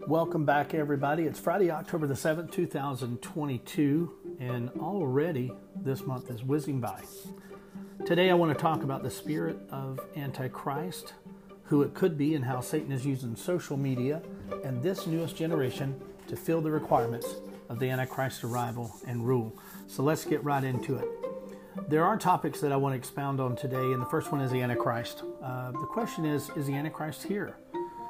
Welcome back, everybody. It's Friday, October the 7th, 2022, and already this month is whizzing by. Today I want to talk about the spirit of Antichrist, who it could be, and how Satan is using social media and this newest generation to fill the requirements of the Antichrist arrival and rule. So let's get right into it. There are topics that I want to expound on today, and the first one is the Antichrist. The question is the Antichrist here?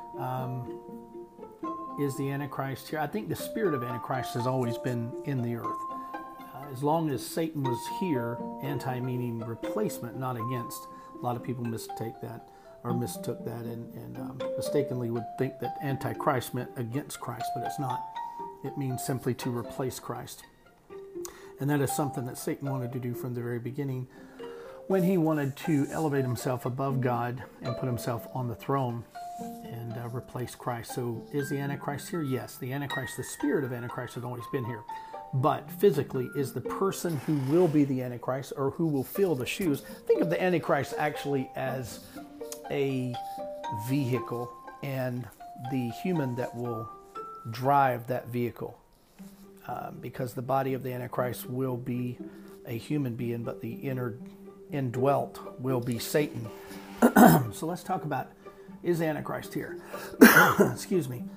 Is the Antichrist here? I think the spirit of Antichrist has always been in the earth. As long as Satan was here, anti meaning replacement, not against. A lot of people mistook that and mistakenly would think that Antichrist meant against Christ, but it's not. It means simply to replace Christ. And that is something that Satan wanted to do from the very beginning when he wanted to elevate himself above God and put himself on the throne and replace Christ. So is the Antichrist here? Yes, the Antichrist, the spirit of Antichrist has always been here. But physically, is the person who will be the Antichrist or who will fill the shoes? Think of the Antichrist actually as a vehicle and the human that will drive that vehicle. Because the body of the Antichrist will be a human being, but the indwelt will be Satan. So let's talk about, is the Antichrist here? Excuse me.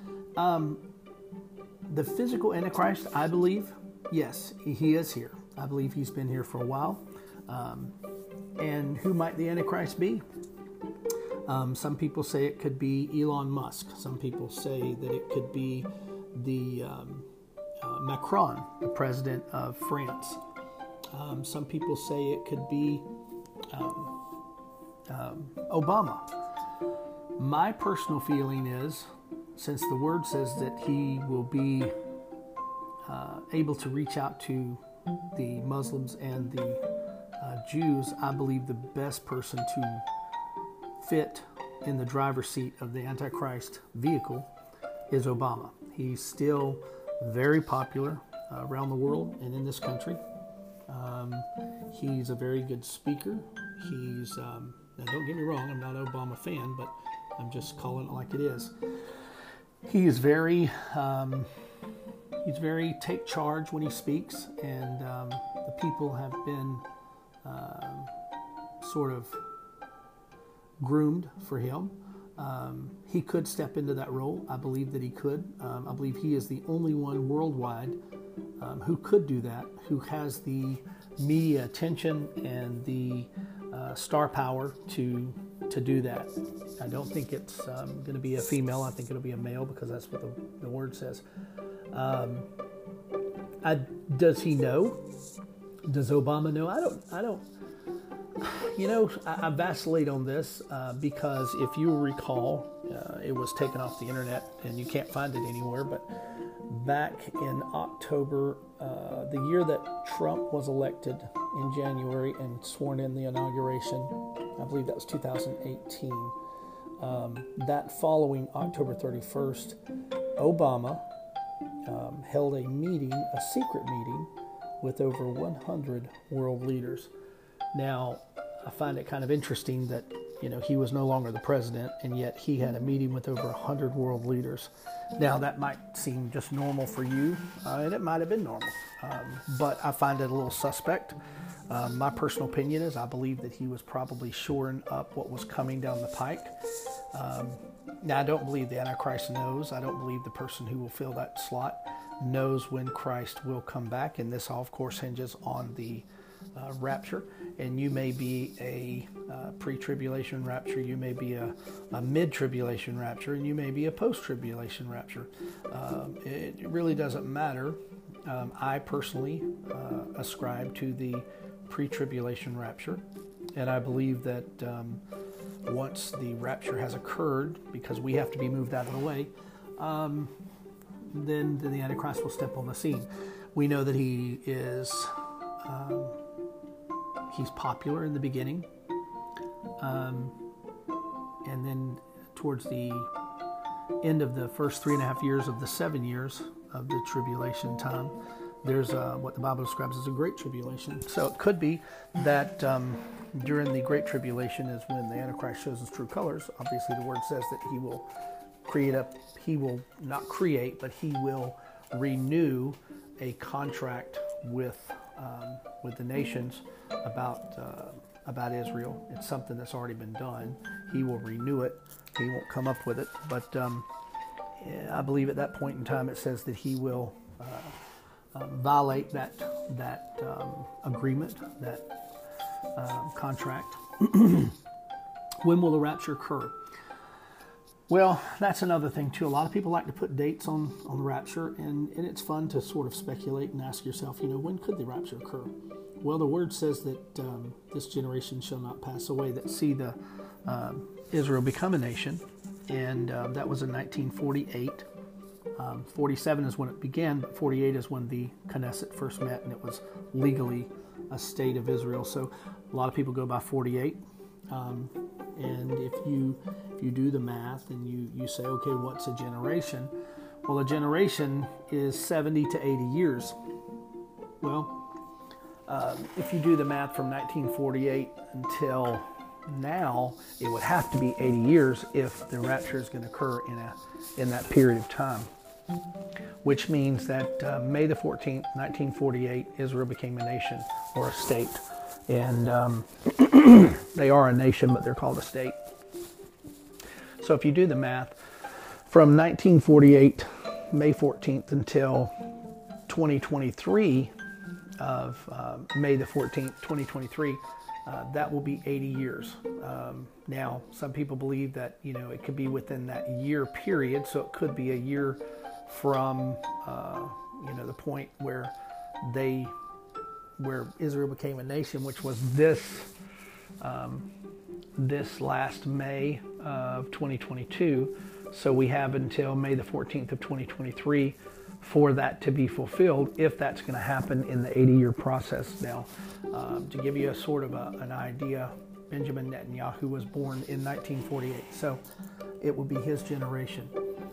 The physical Antichrist, I believe, yes, he is here. I believe he's been here for a while. And who might the Antichrist be? Some people say it could be Elon Musk. Some people say that it could be the Macron, the president of France. Some people say it could be Obama. My personal feeling is, since the word says that he will be able to reach out to the Muslims and the Jews, I believe the best person to fit in the driver's seat of the Antichrist vehicle is Obama. He's still very popular around the world and in this country. He's a very good speaker. He's, now don't get me wrong, I'm not an Obama fan, but I'm just calling it like it is. He is very take charge when he speaks, and the people have been sort of groomed for him. He could step into that role. I believe that he could. I believe he is the only one worldwide who could do that, who has the media attention and the star power to do that. I don't think it's going to be a female. I think it'll be a male, because that's what the word says. Does he know? Does Obama know? I don't. I vacillate on this because if you recall, it was taken off the internet and you can't find it anywhere, but back in October, the year that Trump was elected in January and sworn in the inauguration, I believe that was 2018, that following October 31st, Obama held a meeting, a secret meeting, with over 100 world leaders. Now, I find it kind of interesting that, he was no longer the president, and yet he had a meeting with over 100 world leaders. Now, that might seem just normal for you, and it might have been normal, but I find it a little suspect. My personal opinion is I believe that he was probably shoring up what was coming down the pike. Now, I don't believe the Antichrist knows. I don't believe the person who will fill that slot knows when Christ will come back, and this all, of course, hinges on the rapture. And you may be a pre-tribulation rapture, you may be a mid-tribulation rapture, and you may be a post-tribulation rapture. It really doesn't matter. I personally ascribe to the pre-tribulation rapture, and I believe that once the rapture has occurred, because we have to be moved out of the way, then the Antichrist will step on the scene. We know that he is he's popular in the beginning, and then towards the end of the first 3.5 years of the 7 years of the tribulation time, there's what the Bible describes as a great tribulation. So it could be that during the great tribulation is when the Antichrist shows his true colors. Obviously, the word says that he will he will not create, but he will renew a contract with the nations about Israel. It's something that's already been done. He will renew it. He won't come up with it, but I believe at that point in time it says that he will violate that agreement, that contract. When will the rapture occur? Well, that's another thing too. A lot of people like to put dates on the rapture, and it's fun to sort of speculate and ask yourself, when could the rapture occur? Well, the word says that this generation shall not pass away, that see the Israel become a nation, and that was in 1948. 47 is when it began, but 48 is when the Knesset first met, and it was legally a state of Israel. So a lot of people go by 48. And if you do the math and you say, okay, what's a generation? Well, a generation is 70 to 80 years. Well, if you do the math from 1948 until now, it would have to be 80 years if the rapture is going to occur in that period of time. Which means that May the 14th, 1948, Israel became a nation or a state. And they are a nation, but they're called a state. So if you do the math, from 1948, May 14th, until 2023, of May the 14th, 2023, that will be 80 years. Now, some people believe that, it could be within that year period, so it could be a year from, the point where Israel became a nation, which was this last May of 2022. So we have until May the 14th of 2023 for that to be fulfilled, if that's going to happen in the 80-year process. Now, to give you a sort of an idea, Benjamin Netanyahu was born in 1948, so it will be his generation.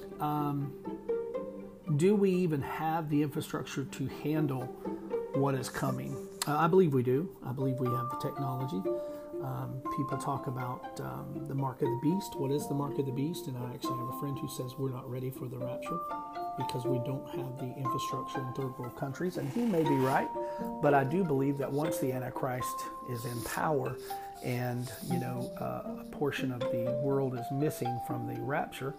Do we even have the infrastructure to handle what is coming? I believe we do. I believe we have the technology. People talk about the mark of the beast. What is the mark of the beast? And I actually have a friend who says we're not ready for the rapture because we don't have the infrastructure in third world countries. And he may be right, but I do believe that once the Antichrist is in power and, a portion of the world is missing from the rapture,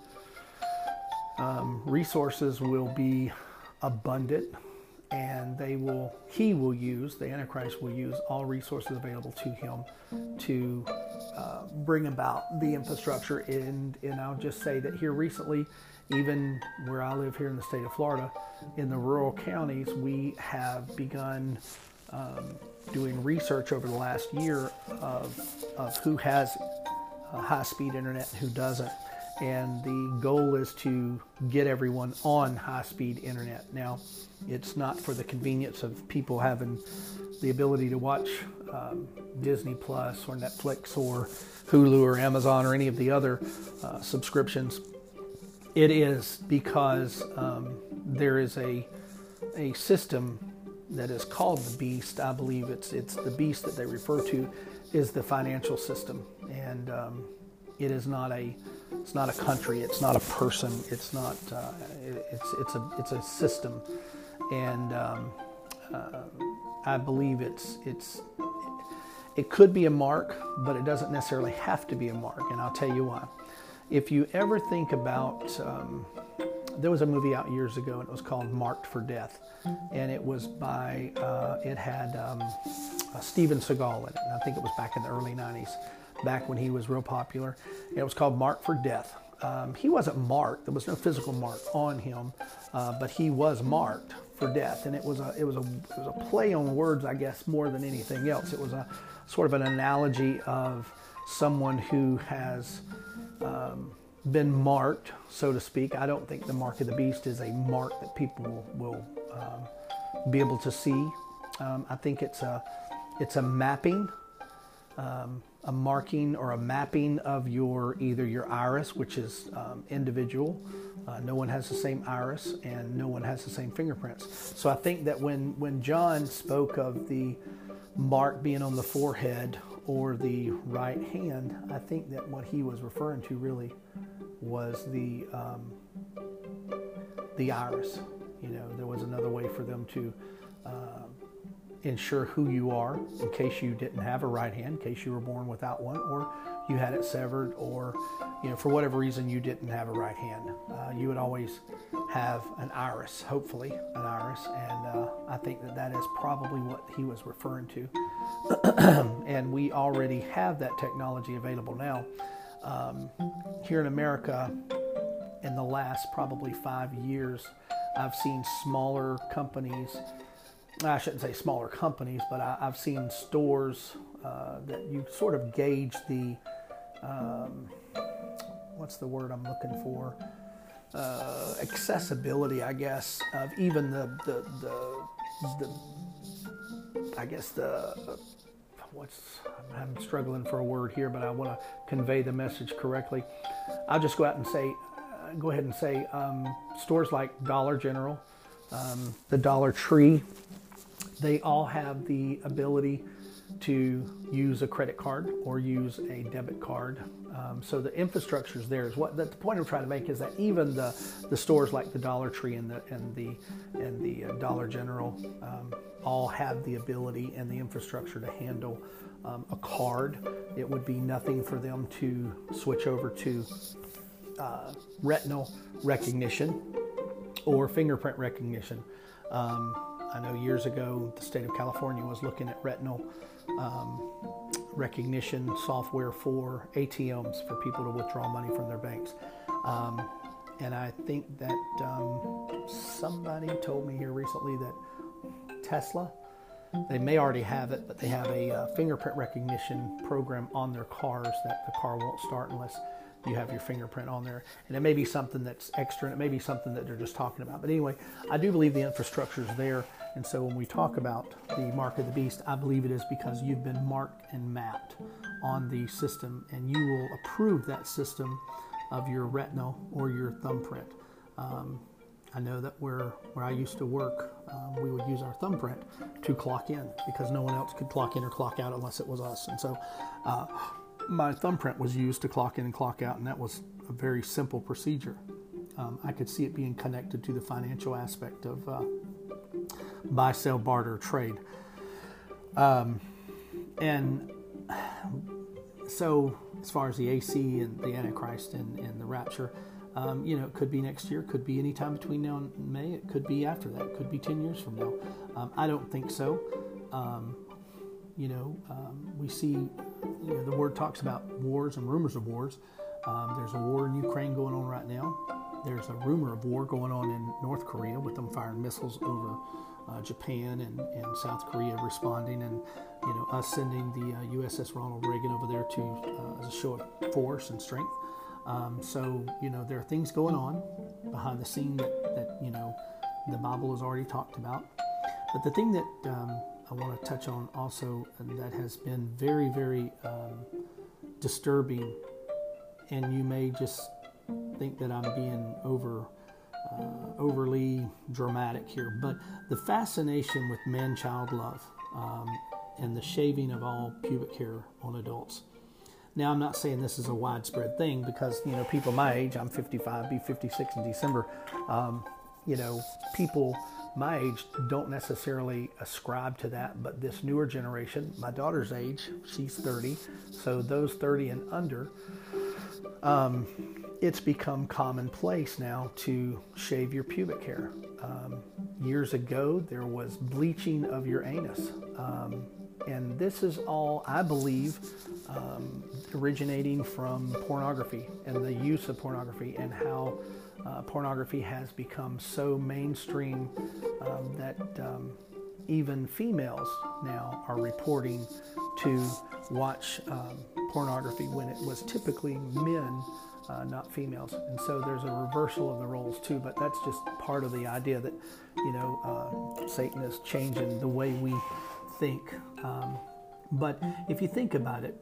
resources will be abundant, and the Antichrist will use all resources available to him to bring about the infrastructure. And I'll just say that here recently, even where I live here in the state of Florida, in the rural counties, we have begun doing research over the last year of who has high-speed internet and who doesn't. And the goal is to get everyone on high-speed internet. Now, it's not for the convenience of people having the ability to watch Disney Plus or Netflix or Hulu or Amazon or any of the other subscriptions. It is because there is a system that is called the beast. I believe it's the beast that they refer to is the financial system, and it is not it's not a country, it's not a person, it's not it's a system, and I believe it could be a mark, but it doesn't necessarily have to be a mark, and I'll tell you why. If you ever think about, there was a movie out years ago, and it was called Marked for Death, and it was by, it had Steven Seagal in it, and I think it was back in the early 90s, back when he was real popular. And it was called Marked for Death. He wasn't marked, there was no physical mark on him, but he was marked for death, and it was a play on words, I guess, more than anything else. It was a sort of an analogy of someone who has been marked, so to speak. I don't think the mark of the beast is a mark that people will be able to see. I think it's a mapping, a marking or a mapping of either your iris, which is individual. No one has the same iris, and no one has the same fingerprints. So I think that when John spoke of the mark being on the forehead or the right hand, I think that what he was referring to really was the iris. There was another way for them to ensure who you are in case you didn't have a right hand, in case you were born without one, or you had it severed, or for whatever reason you didn't have a right hand. You would always have an iris, hopefully an iris, and I think that is probably what he was referring to. And we already have that technology available now. Here in America, in the last probably 5 years, I've seen smaller companies. I shouldn't say smaller companies, but I've seen stores that you sort of gauge the, what's the word I'm looking for? Accessibility, I guess, of even I'm struggling for a word here, but I want to convey the message correctly. I'll just go ahead and say stores like Dollar General, the Dollar Tree, they all have the ability to use a credit card or use a debit card. So the infrastructure is there. The point I'm trying to make is that even the stores like the Dollar Tree and the Dollar General all have the ability and the infrastructure to handle a card. It would be nothing for them to switch over to retinal recognition or fingerprint recognition. I know years ago the state of California was looking at retinal recognition software for ATMs for people to withdraw money from their banks. And I think that somebody told me here recently that Tesla, they may already have it, but they have a fingerprint recognition program on their cars that the car won't start unless you have your fingerprint on there. And it may be something that's extra, and it may be something that they're just talking about. But anyway, I do believe the infrastructure is there. And so when we talk about the mark of the beast, I believe it is because you've been marked and mapped on the system, and you will approve that system of your retinal or your thumbprint. I know that where I used to work, we would use our thumbprint to clock in because no one else could clock in or clock out unless it was us. And so my thumbprint was used to clock in and clock out, and that was a very simple procedure. I could see it being connected to the financial aspect of buy, sell, barter, trade. And so as far as the AC and the Antichrist and the rapture, it could be next year, it could be any time between now and May, it could be after that, it could be 10 years from now. I don't think so. We see, the word talks about wars and rumors of wars. There's a war in Ukraine going on right now. There's a rumor of war going on in North Korea with them firing missiles over Japan and South Korea responding, and us sending the USS Ronald Reagan over there to as a show of force and strength. So there are things going on behind the scene that the Bible has already talked about. But the thing that I want to touch on also, and that has been very, very disturbing, and you may just think that I'm being overly dramatic here, but the fascination with man-child love and the shaving of all pubic hair on adults. Now, I'm not saying this is a widespread thing because, people my age, I'm 55, be 56 in December, people my age don't necessarily ascribe to that, but this newer generation, my daughter's age, she's 30, so those 30 and under, it's become commonplace now to shave your pubic hair. Years ago, there was bleaching of your anus. And this is all, I believe, originating from pornography and the use of pornography, and how pornography has become so mainstream that even females now are reporting to watch pornography when it was typically men, not females. And so there's a reversal of the roles too, but that's just part of the idea that, Satan is changing the way we think. But if you think about it,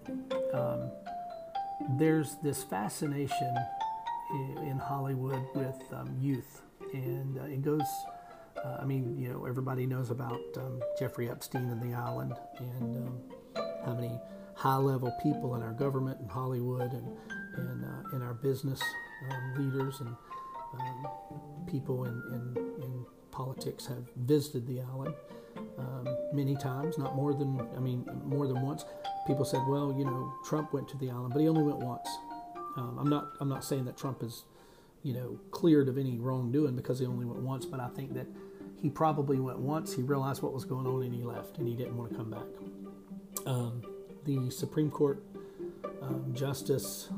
there's this fascination in Hollywood with youth, and it goes, everybody knows about Jeffrey Epstein and the island, and how many high-level people in our government and Hollywood and in our business leaders and people in politics have visited the island many times, more than once. People said, well, Trump went to the island, but he only went once. I'm not saying that Trump is, cleared of any wrongdoing because he only went once, but I think that he probably went once, he realized what was going on, and he left, and he didn't want to come back. The Supreme Court Justice,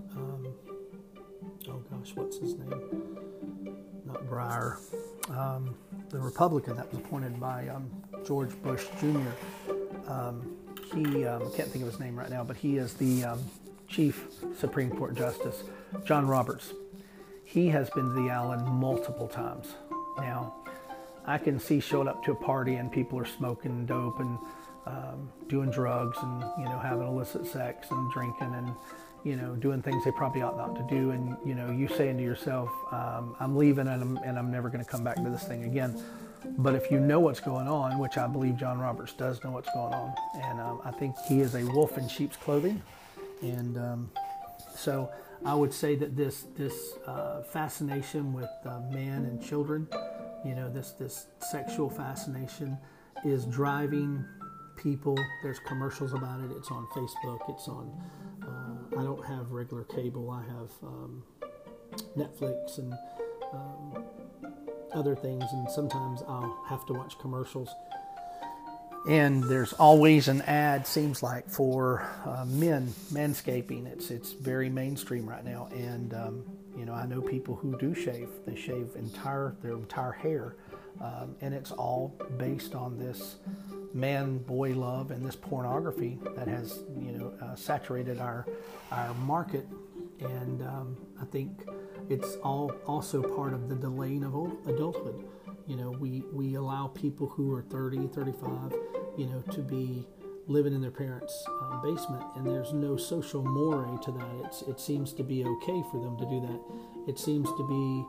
what's his name? Not Breyer. The Republican that was appointed by George Bush Jr. He can't think of his name right now, but he is the Chief Supreme Court Justice, John Roberts. He has been to the island multiple times. Now, I can see showing up to a party and people are smoking dope and doing drugs and having illicit sex and drinking and doing things they probably ought not to do, and you saying to yourself, I'm leaving and I'm never going to come back to this thing again. But if you know what's going on, which I believe John Roberts does know what's going on, and I think he is a wolf in sheep's clothing, and so I would say that this fascination with men and children, this sexual fascination is driving people. There's commercials about it. It's on Facebook. It's on. I don't have regular cable. I have Netflix and other things, and sometimes I'll have to watch commercials. And there's always an ad, seems like, for manscaping. It's very mainstream right now, and I know people who do shave. They shave their entire hair, and it's all based on this man-boy love and this pornography that has saturated our market, and I think it's all also part of the delaying of adulthood. We allow people who are 30, 35, to be living in their parents' basement, and there's no social moray to that. It seems to be okay for them to do that. It seems to be,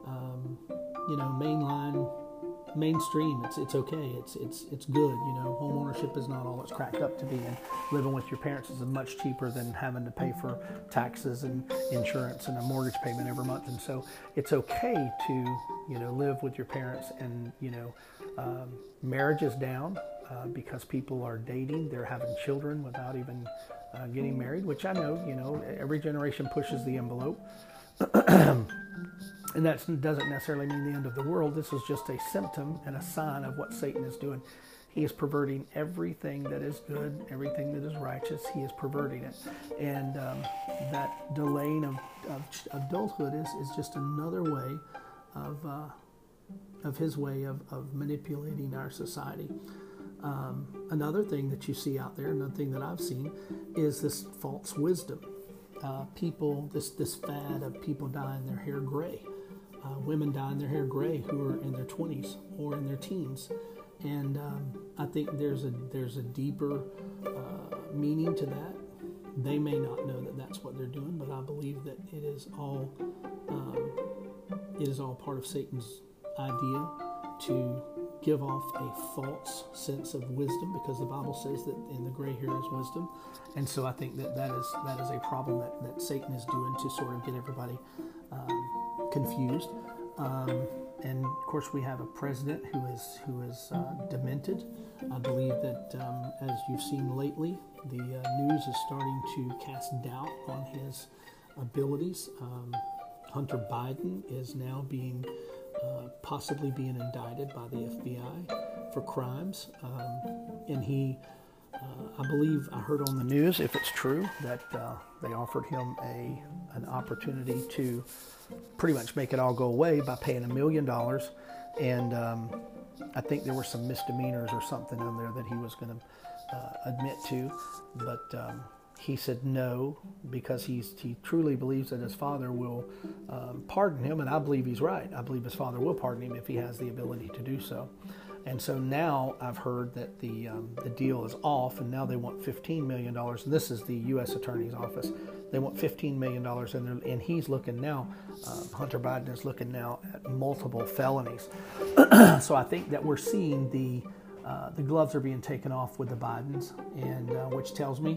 mainstream. It's okay. It's good. Home ownership is not all it's cracked up to be, and living with your parents is much cheaper than having to pay for taxes and insurance and a mortgage payment every month. And so it's okay to live with your parents, and marriage is down because people are dating. They're having children without even getting married, which I know every generation pushes the envelope. And that doesn't necessarily mean the end of the world. This is just a symptom and a sign of what Satan is doing. He is perverting everything that is good, everything that is righteous. He is perverting it. And that delaying of adulthood is just another way of his way of manipulating our society. Another thing that you see out there, another thing that I've seen, is this false wisdom. This fad of people dyeing their hair gray. Women dyeing their hair gray who are in their 20s or in their teens. And I think there's a deeper meaning to that. They may not know that that's what they're doing, but I believe that it is all part of Satan's idea to give off a false sense of wisdom, because the Bible says that in the gray hair is wisdom. And so I think that is a problem that Satan is doing to sort of get everybody confused. And of course we have a president who is demented. I believe that as you've seen lately, the news is starting to cast doubt on his abilities. Hunter Biden is now possibly being indicted by the FBI for crimes, and he, I believe I heard on the news, if it's true, that they offered him an opportunity to pretty much make it all go away by paying $1 million, and I think there were some misdemeanors or something in there that he was going to admit to, but he said no, because he truly believes that his father will pardon him, and I believe he's right. I believe his father will pardon him if he has the ability to do so. And so now I've heard that the deal is off, and now they want $15 million. And this is the U.S. Attorney's Office. They want $15 million, and he's looking now, Hunter Biden is looking now at multiple felonies. So I think that we're seeing the gloves are being taken off with the Bidens, and which tells me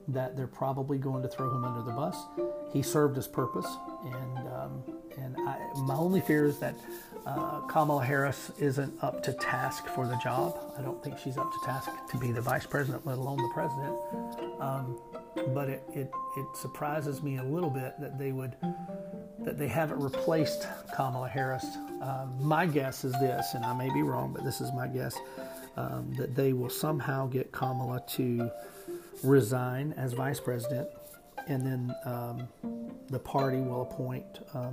that they're probably going to throw him under the bus. He served his purpose, and my only fear is that Kamala Harris isn't up to task for the job. I don't think she's up to task to be the vice president, let alone the president. But it surprises me a little bit that they haven't replaced Kamala Harris. My guess is this, and I may be wrong, but this is my guess, that they will somehow get Kamala to resign as vice president, and then the party will appoint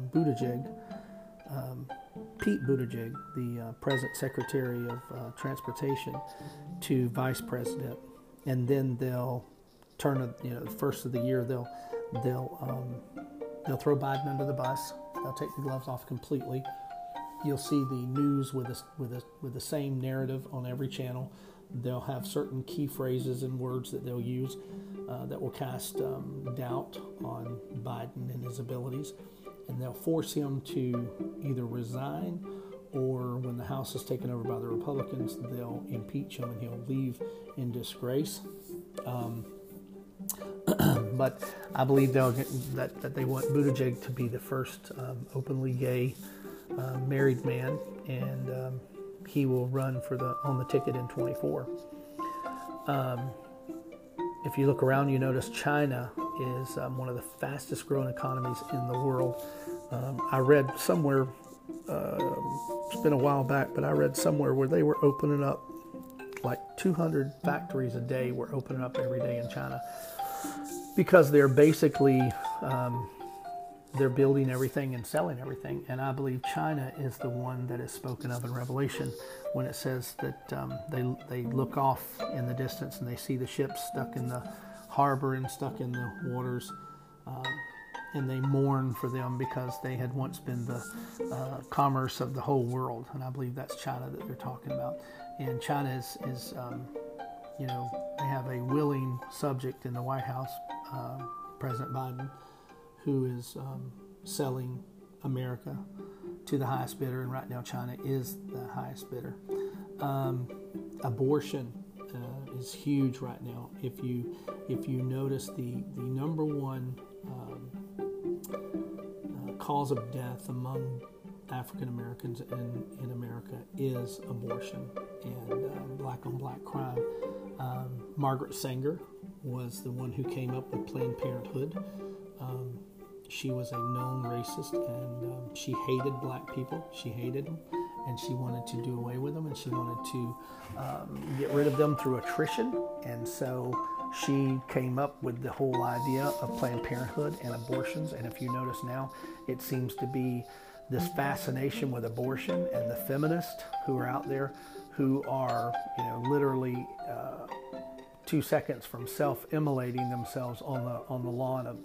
Pete Buttigieg, the present Secretary of Transportation, to vice president, and then they'll turn the first of the year they'll throw Biden under the bus. They'll take the gloves off completely. You'll see the news with the same narrative on every channel. They'll have certain key phrases and words that they'll use that will cast doubt on Biden and his abilities, and they'll force him to either resign, or when the House is taken over by the Republicans, they'll impeach him and he'll leave in disgrace. But I believe that they want Buttigieg to be the first openly gay married man, and he will run on the ticket in 24. If you look around, you notice China is one of the fastest growing economies in the world. I read somewhere, it's been a while back, but I read somewhere where they were opening up like 200 factories a day were opening up every day in China, because they're basically they're building everything and selling everything. And I believe China is the one that is spoken of in Revelation when it says that they look off in the distance and they see the ships stuck in the harbor and stuck in the waters, and they mourn for them because they had once been the commerce of the whole world. And I believe that's China that they're talking about. And China is they have a willing subject in the White House, President Biden, who is selling America to the highest bidder, and right now China is the highest bidder. Abortion is huge right now. If you notice, the number one cause of death among African Americans in America is abortion and black on black crime. Margaret Sanger was the one who came up with Planned Parenthood. She was a known racist, and she hated black people. She hated them, and she wanted to do away with them, and she wanted to get rid of them through attrition. And so she came up with the whole idea of Planned Parenthood and abortions. And if you notice now, it seems to be this fascination with abortion, and the feminists who are out there who are, literally 2 seconds from self-immolating themselves on the lawn of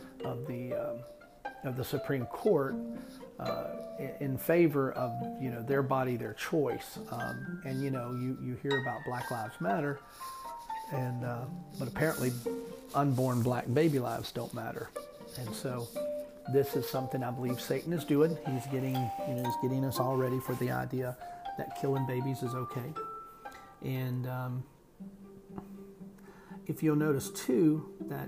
the Supreme Court in favor of their body, their choice. And you hear about Black Lives Matter, and but apparently unborn black baby lives don't matter. And so this is something I believe Satan is doing. He's getting us all ready for the idea that killing babies is okay. And if you'll notice too that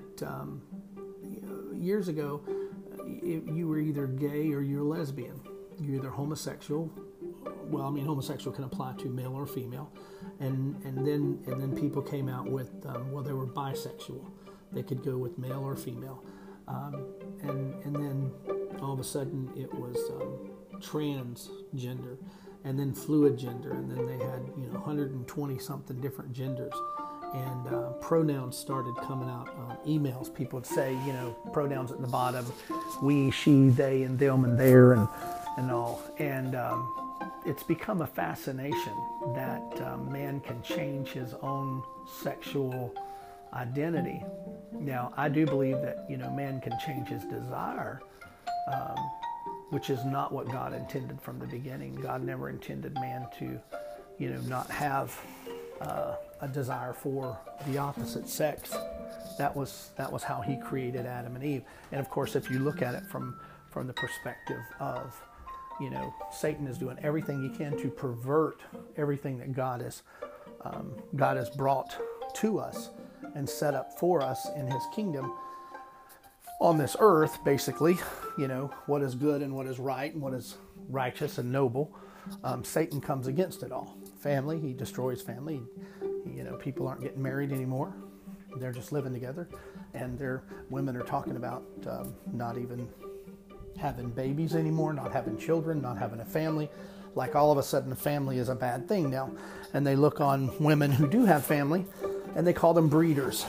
years ago, you were either gay or you're lesbian. You're either homosexual. Well, homosexual can apply to male or female, and then people came out with they were bisexual. They could go with male or female, and then all of a sudden it was transgender, and then fluid gender, and then they had 120 something different genders. And pronouns started coming out. Emails, people would say, pronouns at the bottom, we, she, they, and them, and their, and all. And it's become a fascination that man can change his own sexual identity. Now, I do believe that, man can change his desire, which is not what God intended from the beginning. God never intended man to, not have a desire for the opposite sex. That was how he created Adam and Eve. And of course, if you look at it from the perspective of, Satan is doing everything he can to pervert everything that God has brought to us. and set up for us in his kingdom on this earth, basically, what is good and what is right and what is righteous and noble. Satan comes against it all. Family, he destroys family. People aren't getting married anymore. They're just living together. And their women are talking about not even having babies anymore, not having children, not having a family. Like all of a sudden a family is a bad thing now. And they look on women who do have family and they call them breeders.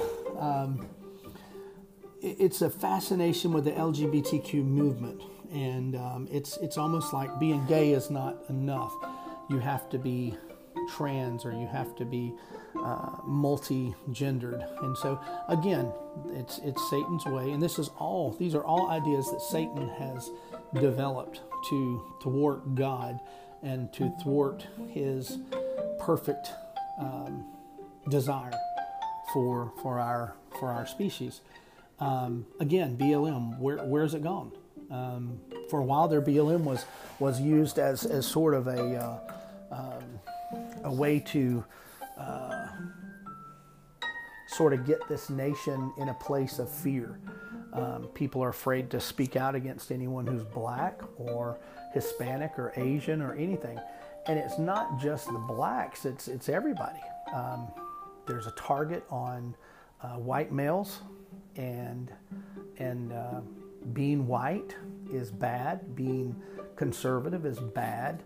It's a fascination with the LGBTQ movement. And it's almost like being gay is not enough. You have to be trans, or you have to be multi-gendered. And so again, it's Satan's way, and these are all ideas that Satan has developed to thwart God and to thwart his perfect desire for our species. Again, BLM, where's it gone? For a while there, BLM was used as sort of a way to sort of get this nation in a place of fear. People are afraid to speak out against anyone who's black or Hispanic or Asian or anything. And it's not just the blacks, it's everybody. There's a target on white males, and being white is bad. Being conservative is bad.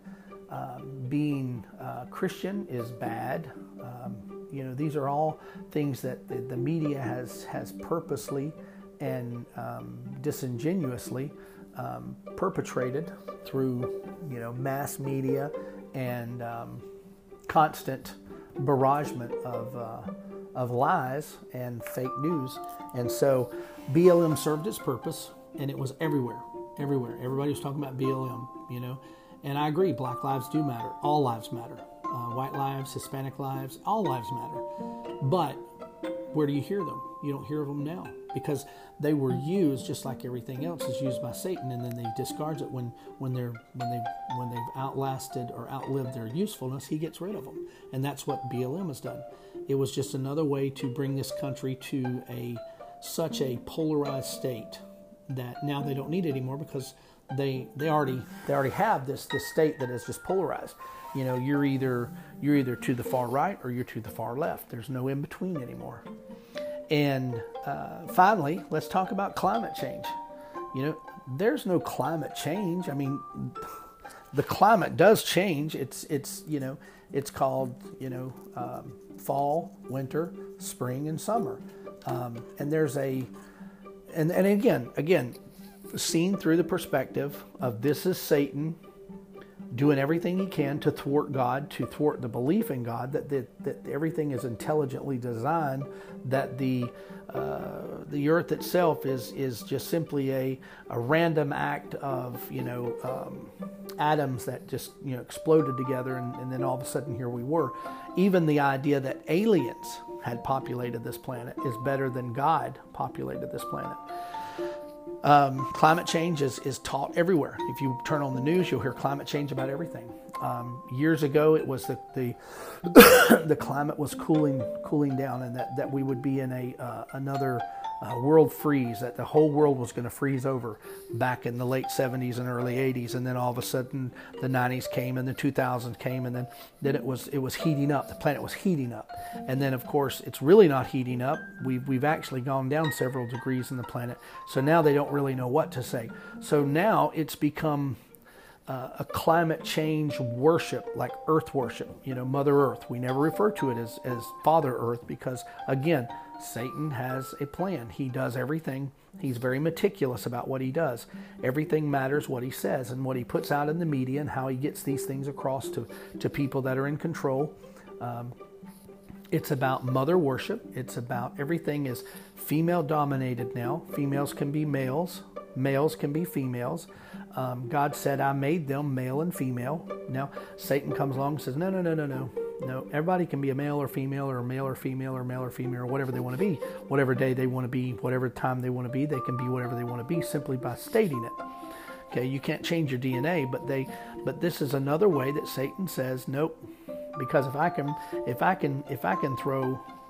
Being Christian is bad. These are all things that the media has purposely and disingenuously perpetrated through mass media and constant barragement of lies and fake news. And so BLM served its purpose, and it was everywhere. Everybody was talking about BLM, And I agree, black lives do matter. All lives matter. White lives, Hispanic lives, all lives matter. But where do you hear them? You don't hear of them now, because they were used just like everything else is used by Satan, and then they discard it when they've outlasted or outlived their usefulness. He gets rid of them, and that's what BLM has done. It was just another way to bring this country to such a polarized state that now they don't need it anymore, because they already have this state that is just polarized. You're either to the far right or you're to the far left. There's no in between anymore. And finally, let's talk about climate change. There's no climate change. I mean, the climate does change. It's called fall, winter, spring, and summer. And there's and again, seen through the perspective of this is Satan doing everything he can to thwart God, to thwart the belief in God, that everything is intelligently designed, that the earth itself is just simply a random act of atoms that just exploded together, and then all of a sudden here we were. Even the idea that aliens had populated this planet is better than God populated this planet. Climate change is taught everywhere. If you turn on the news, you'll hear climate change about everything. Years ago, it was the climate was cooling down, and that we would be in another world freeze, that the whole world was going to freeze over back in the late 70s and early 80s. And then all of a sudden the 90s came and the 2000s came, and then it was heating up. The planet was heating up. And then of course it's really not heating up. We've actually gone down several degrees in the planet. So now they don't really know what to say. So now it's become a climate change worship, like earth worship, Mother Earth. We never refer to it as Father Earth, because again, Satan has a plan. He does everything. He's very meticulous about what he does. Everything matters what he says and what he puts out in the media and how he gets these things across to people that are in control. It's about mother worship. It's about everything is female dominated now. Females can be males. Males can be females. God said, I made them male and female. Now, Satan comes along and says, no. Everybody can be a male or female, or male or female, or male or female, or whatever they want to be. Whatever day they want to be, whatever time they want to be, they can be whatever they want to be simply by stating it. Okay, you can't change your DNA, but this is another way that Satan says, nope. Because if I can throw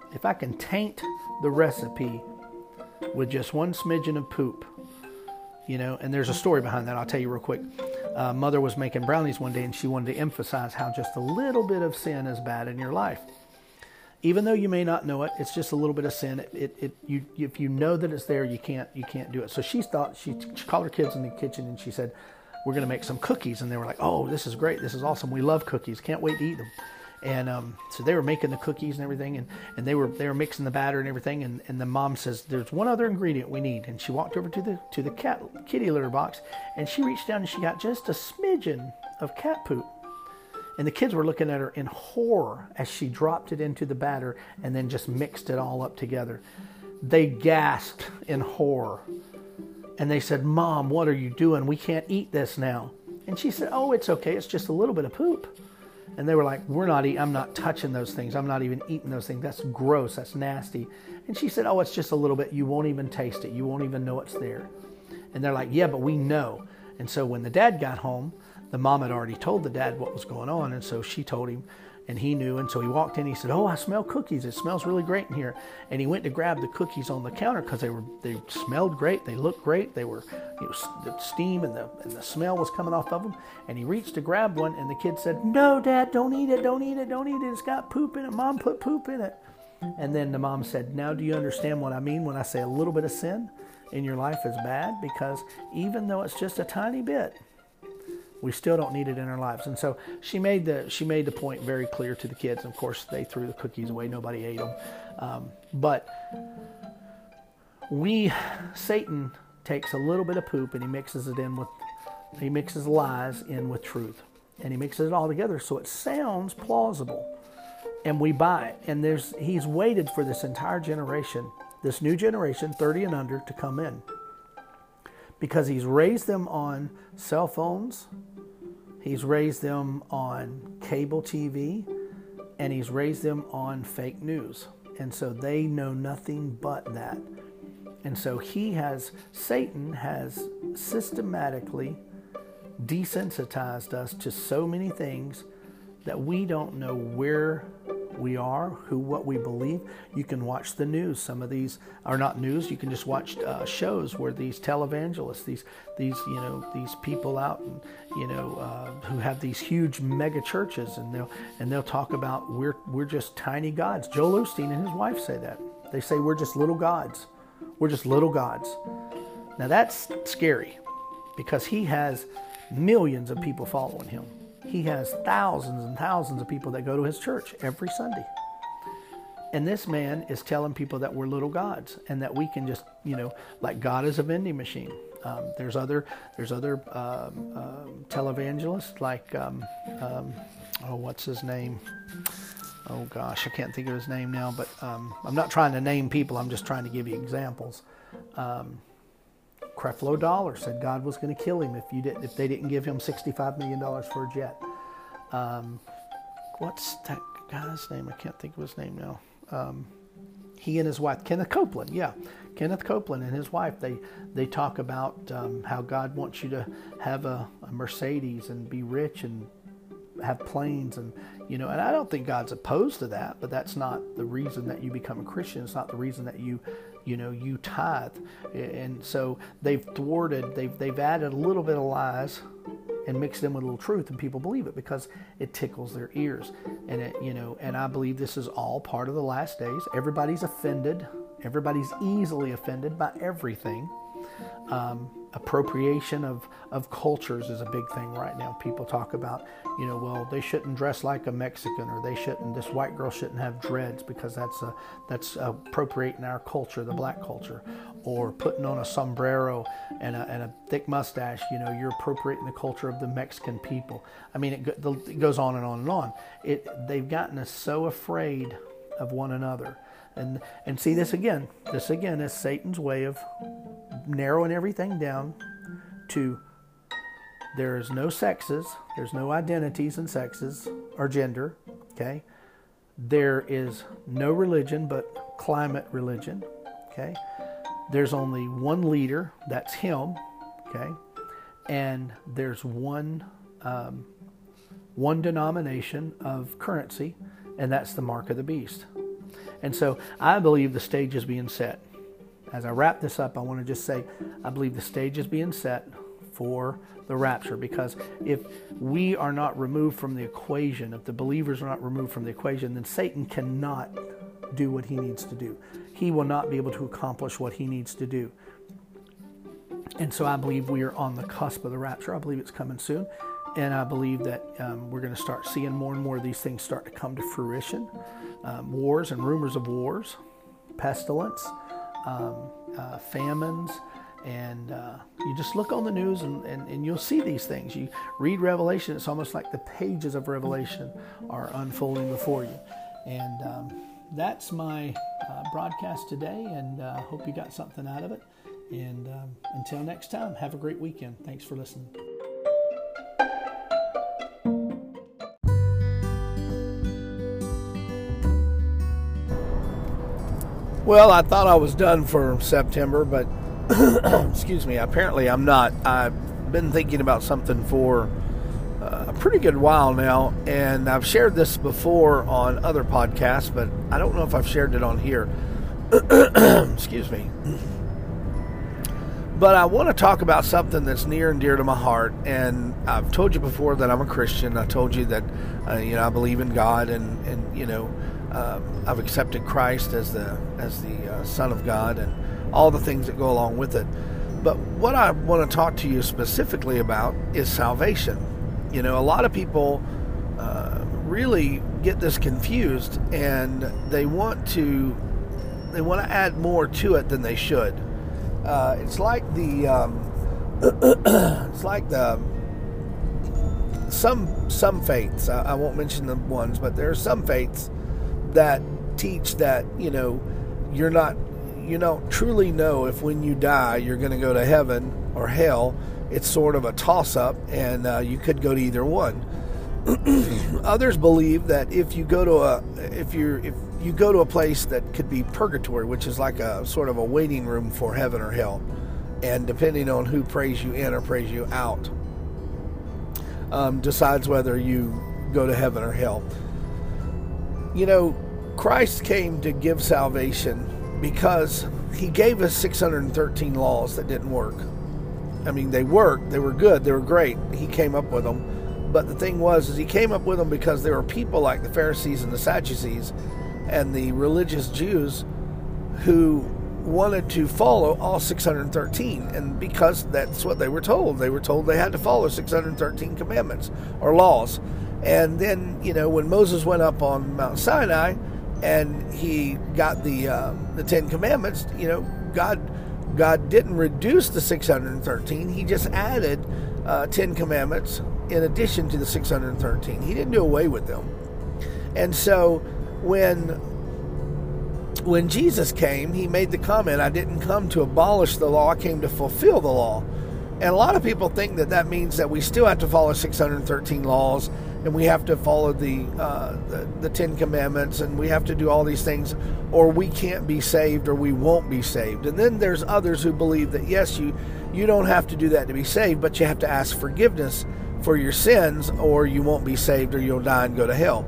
if I can taint the recipe with just one smidgen of poop, and there's a story behind that. I'll tell you real quick. Mother was making brownies one day, and she wanted to emphasize how just a little bit of sin is bad in your life. Even though you may not know it, it's just a little bit of sin. If you know that it's there, you can't do it. So she called her kids in the kitchen, and she said, "We're going to make some cookies." And they were like, "Oh, this is great. This is awesome. We love cookies. Can't wait to eat them." And so they were making the cookies and everything, and they were mixing the batter and everything. And the mom says, "There's one other ingredient we need." And she walked over to the kitty litter box, and she reached down and she got just a smidgen of cat poop. And the kids were looking at her in horror as she dropped it into the batter and then just mixed it all up together. They gasped in horror. And they said, "Mom, what are you doing? We can't eat this now." And she said, "Oh, it's okay. It's just a little bit of poop." And they were like, I'm not touching those things. I'm not even eating those things. That's gross. That's nasty. And she said, "Oh, it's just a little bit. You won't even taste it. You won't even know it's there." And they're like, "Yeah, but we know." And so when the dad got home, the mom had already told the dad what was going on. And so she told him, and he knew. And so he walked in, he said, "Oh, I smell cookies. It smells really great in here." And he went to grab the cookies on the counter because they smelled great. They looked great. They were, the steam and the smell was coming off of them. And he reached to grab one, and the kid said, "No, Dad, don't eat it. Don't eat it. Don't eat it. It's got poop in it. Mom put poop in it." And then the mom said, "Now do you understand what I mean when I say a little bit of sin in your life is bad? Because even though it's just a tiny bit, we still don't need it in our lives." And so she made the point very clear to the kids. And of course, they threw the cookies away. Nobody ate them. But Satan takes a little bit of poop and he mixes lies in with truth, and he mixes it all together so it sounds plausible, and we buy it. And he's waited for this entire generation, this new generation, 30 and under, to come in. Because he's raised them on cell phones, he's raised them on cable TV, and he's raised them on fake news. And so they know nothing but that. And so Satan has systematically desensitized us to so many things that we don't know where we are, what we believe. You can watch the news. Some of these are not news. You can just watch shows where these televangelists, these people out, who have these huge mega churches, and they'll talk about we're just tiny gods. Joel Osteen and his wife say that. They say we're just little gods. We're just little gods. Now that's scary, because he has millions of people following him. He has thousands and thousands of people that go to his church every Sunday. And this man is telling people that we're little gods and that we can just, like God is a vending machine. There's other televangelists like, what's his name? Oh gosh, I can't think of his name now, but I'm not trying to name people. I'm just trying to give you examples. Creflo Dollar said God was going to kill him if they didn't give him $65 million for a jet. What's that guy's name? I can't think of his name now. He and his wife, Kenneth Copeland. Yeah, Kenneth Copeland and his wife. They talk about how God wants you to have a Mercedes and be rich and have planes, and I don't think God's opposed to that, but that's not the reason that you become a Christian. It's not the reason that you tithe. And so they've added a little bit of lies and mixed them with a little truth, and people believe it because it tickles their ears. And and I believe this is all part of the last days. Everybody's offended. Everybody's easily offended by everything. Appropriation of cultures is a big thing right now. People talk about, well, they shouldn't dress like a Mexican, or this white girl shouldn't have dreads because that's appropriating our culture, the black culture, or putting on a sombrero and a thick mustache. You're appropriating the culture of the Mexican people. I mean, it goes on and on and on. They've gotten us so afraid of one another. And see, this again is Satan's way of narrowing everything down to there is no sexes, there's no identities and sexes or gender, okay? There is no religion but climate religion, okay? There's only one leader, that's him, okay? And there's one denomination of currency, and that's the mark of the beast. And so I believe the stage is being set. As I wrap this up, I want to just say, I believe the stage is being set for the rapture, because if we are not removed from the equation, if the believers are not removed from the equation, then Satan cannot do what he needs to do. He will not be able to accomplish what he needs to do. And so I believe we are on the cusp of the rapture. I believe it's coming soon. And I believe that we're going to start seeing more and more of these things start to come to fruition. Wars and rumors of wars, pestilence, famines, and you just look on the news and you'll see these things. You read Revelation, it's almost like the pages of Revelation are unfolding before you. And that's my broadcast today, and hope you got something out of it. And until next time, have a great weekend. Thanks for listening. Well, I thought I was done for September, but excuse me, apparently I'm not. I've been thinking about something for a pretty good while now, and I've shared this before on other podcasts, but I don't know if I've shared it on here. Excuse me. But I want to talk about something that's near and dear to my heart, and I've told you before that I'm a Christian. I told you that I believe in God, and I've accepted Christ as the Son of God, and all the things that go along with it. But what I want to talk to you specifically about is salvation. A lot of people really get this confused, and they want to add more to it than they should. It's like some faiths. I won't mention the ones, but there are some faiths that teach that you don't truly know if when you die you're going to go to heaven or hell. It's sort of a toss-up, and you could go to either one. Others believe that if you go to a place that could be purgatory, which is like a sort of a waiting room for heaven or hell, and depending on who prays you in or prays you out, decides whether you go to heaven or hell. Christ came to give salvation because he gave us 613 laws that didn't work. I mean, they worked, they were good, they were great. He came up with them. But the thing was, he came up with them because there were people like the Pharisees and the Sadducees and the religious Jews who wanted to follow all 613. And because that's what they were told. They were told they had to follow 613 commandments or laws. And then, when Moses went up on Mount Sinai and he got the 10 Commandments, God didn't reduce the 613. He just added 10 commandments in addition to the 613. He didn't do away with them. And so when Jesus came, he made the comment, I didn't come to abolish the law, I came to fulfill the law. And a lot of people think that means that we still have to follow 613 laws, and we have to follow the 10 commandments, and we have to do all these things, or we can't be saved, or we won't be saved. And then there's others who believe that, yes, you don't have to do that to be saved, but you have to ask forgiveness for your sins, or you won't be saved, or you'll die and go to hell.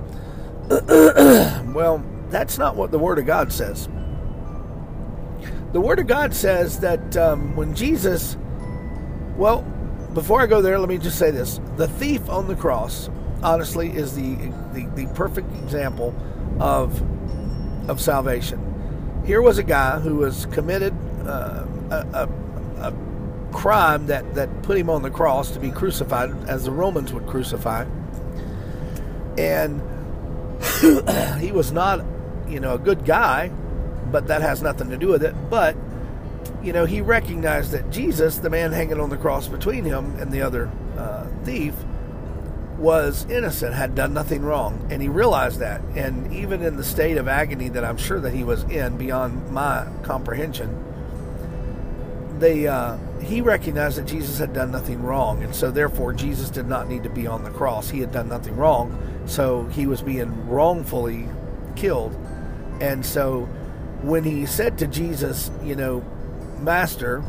Well, that's not what the Word of God says. The Word of God says that when Jesus... Well, before I go there, let me just say this. The thief on the cross, honestly, is the perfect example of salvation. Here was a guy who was committed a crime that put him on the cross to be crucified, as the Romans would crucify. And he was not, a good guy, but that has nothing to do with it. But he recognized that Jesus, the man hanging on the cross between him and the other thief, was innocent, had done nothing wrong. And he realized that. And even in the state of agony that I'm sure that he was in, beyond my comprehension, he recognized that Jesus had done nothing wrong. And so therefore, Jesus did not need to be on the cross. He had done nothing wrong. So he was being wrongfully killed. And so when he said to Jesus, Master,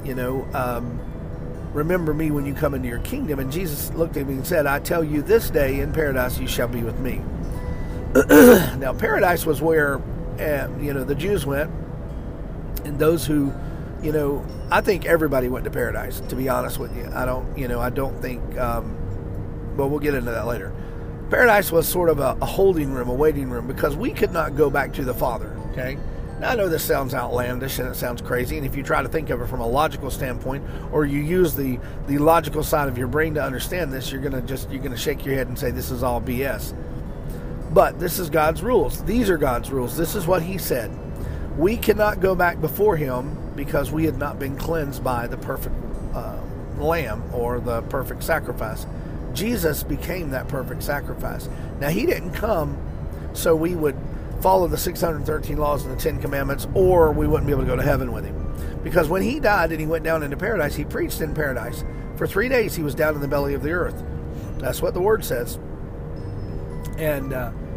remember me when you come into your kingdom. And Jesus looked at me and said, I tell you, this day in paradise you shall be with me. Now, paradise was where the Jews went, and those who, I think everybody went to paradise, to be honest with you. I don't think, but we'll get into that later. Paradise was sort of a holding room, a waiting room, because we could not go back to the Father, okay? Now, I know this sounds outlandish and it sounds crazy, and if you try to think of it from a logical standpoint, or you use the logical side of your brain to understand this, you're gonna shake your head and say this is all BS. But this is God's rules. These are God's rules. This is what He said. We cannot go back before Him because we had not been cleansed by the perfect lamb or the perfect sacrifice. Jesus became that perfect sacrifice. Now, He didn't come so we would follow the 613 laws and the 10 commandments, or we wouldn't be able to go to heaven with Him. Because when He died and He went down into paradise, He preached in paradise. For 3 days He was down in the belly of the earth. That's what the Word says. And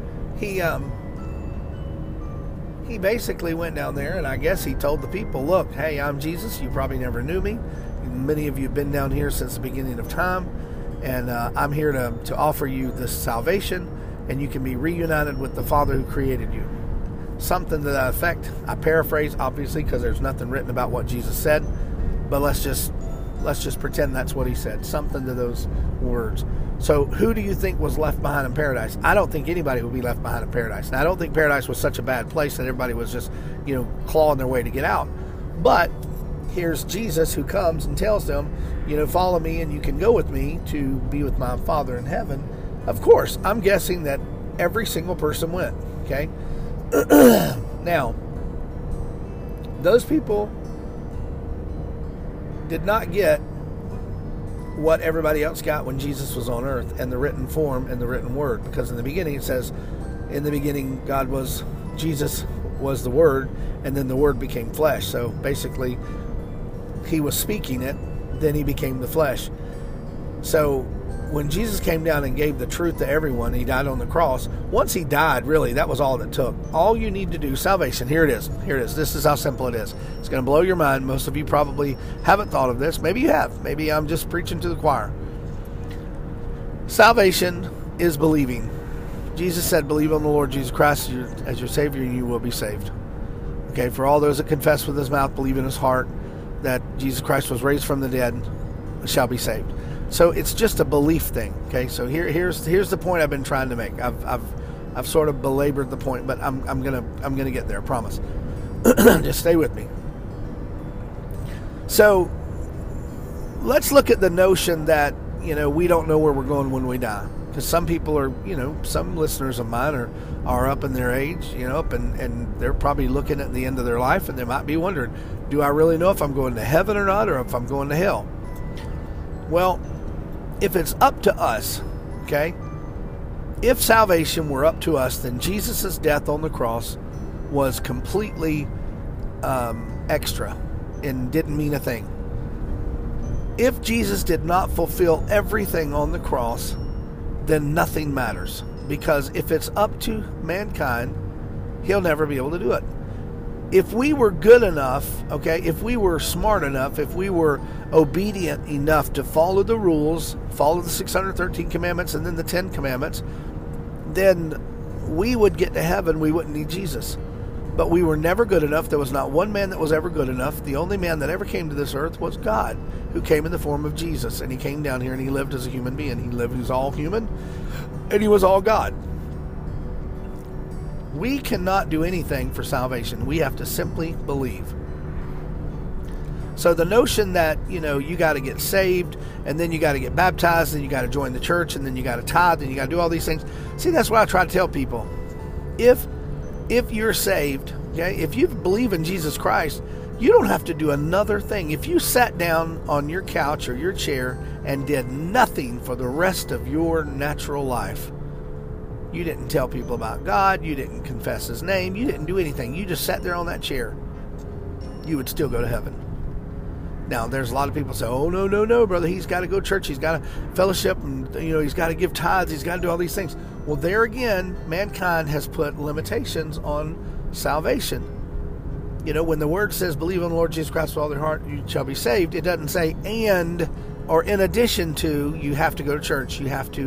He basically went down there, and I guess He told the people, look, hey, I'm Jesus. You probably never knew me. Many of you have been down here since the beginning of time, and I'm here to offer you this salvation, and you can be reunited with the Father who created you. Something to that effect. I paraphrase, obviously, because there's nothing written about what Jesus said, but let's just pretend that's what He said. Something to those words. So who do you think was left behind in paradise? I don't think anybody would be left behind in paradise. Now, I don't think paradise was such a bad place that everybody was just, clawing their way to get out. But here's Jesus who comes and tells them, follow me and you can go with me to be with my Father in heaven. Of course, I'm guessing that every single person went, okay? Now, those people did not get what everybody else got when Jesus was on earth, and the written form and the written word, because in the beginning it says, in the beginning Jesus was the Word, and then the Word became flesh. So basically, He was speaking it, then He became the flesh. So when Jesus came down and gave the truth to everyone, He died on the cross. Once He died, really, that was all it took. All you need to do, salvation, here it is. This is how simple it is. It's going to blow your mind. Most of you probably haven't thought of this. Maybe you have. Maybe I'm just preaching to the choir. Salvation is believing. Jesus said, believe on the Lord Jesus Christ as your Savior, and you will be saved. Okay, for all those that confess with his mouth, believe in his heart that Jesus Christ was raised from the dead, shall be saved. So it's just a belief thing. Okay, so here's the point I've been trying to make. I've sort of belabored the point, but I'm gonna get there. I promise. Just stay with me. So let's look at the notion that we don't know where we're going when we die, because some people are some listeners of mine are up in their age, and they're probably looking at the end of their life, and they might be wondering, do I really know if I'm going to heaven or not, or if I'm going to hell? Well, if it's up to us, okay, if salvation were up to us, then Jesus' death on the cross was completely extra and didn't mean a thing. If Jesus did not fulfill everything on the cross, then nothing matters. Because if it's up to mankind, He'll never be able to do it. If we were good enough, okay, if we were smart enough, if we were obedient enough to follow the rules, follow the 613 commandments and then the 10 commandments, then we would get to heaven. We wouldn't need Jesus. But we were never good enough. There was not one man that was ever good enough. The only man that ever came to this earth was God, who came in the form of Jesus. And He came down here and He lived as a human being. He was all human and He was all God. We cannot do anything for salvation. We have to simply believe. So the notion that, you got to get saved, and then you got to get baptized, and you got to join the church, and then you got to tithe, and you got to do all these things. See, that's what I try to tell people. If you're saved, okay, if you believe in Jesus Christ, you don't have to do another thing. If you sat down on your couch or your chair and did nothing for the rest of your natural life, you didn't tell people about God, you didn't confess His name, you didn't do anything, you just sat there on that chair, you would still go to heaven. Now, there's a lot of people say, oh, no, brother, he's got to go to church, he's got to fellowship, and he's got to give tithes, he's got to do all these things. Well, there again, mankind has put limitations on salvation. When the Word says, believe on the Lord Jesus Christ with all their heart, you shall be saved, it doesn't say, and, or in addition to, you have to go to church, you have to,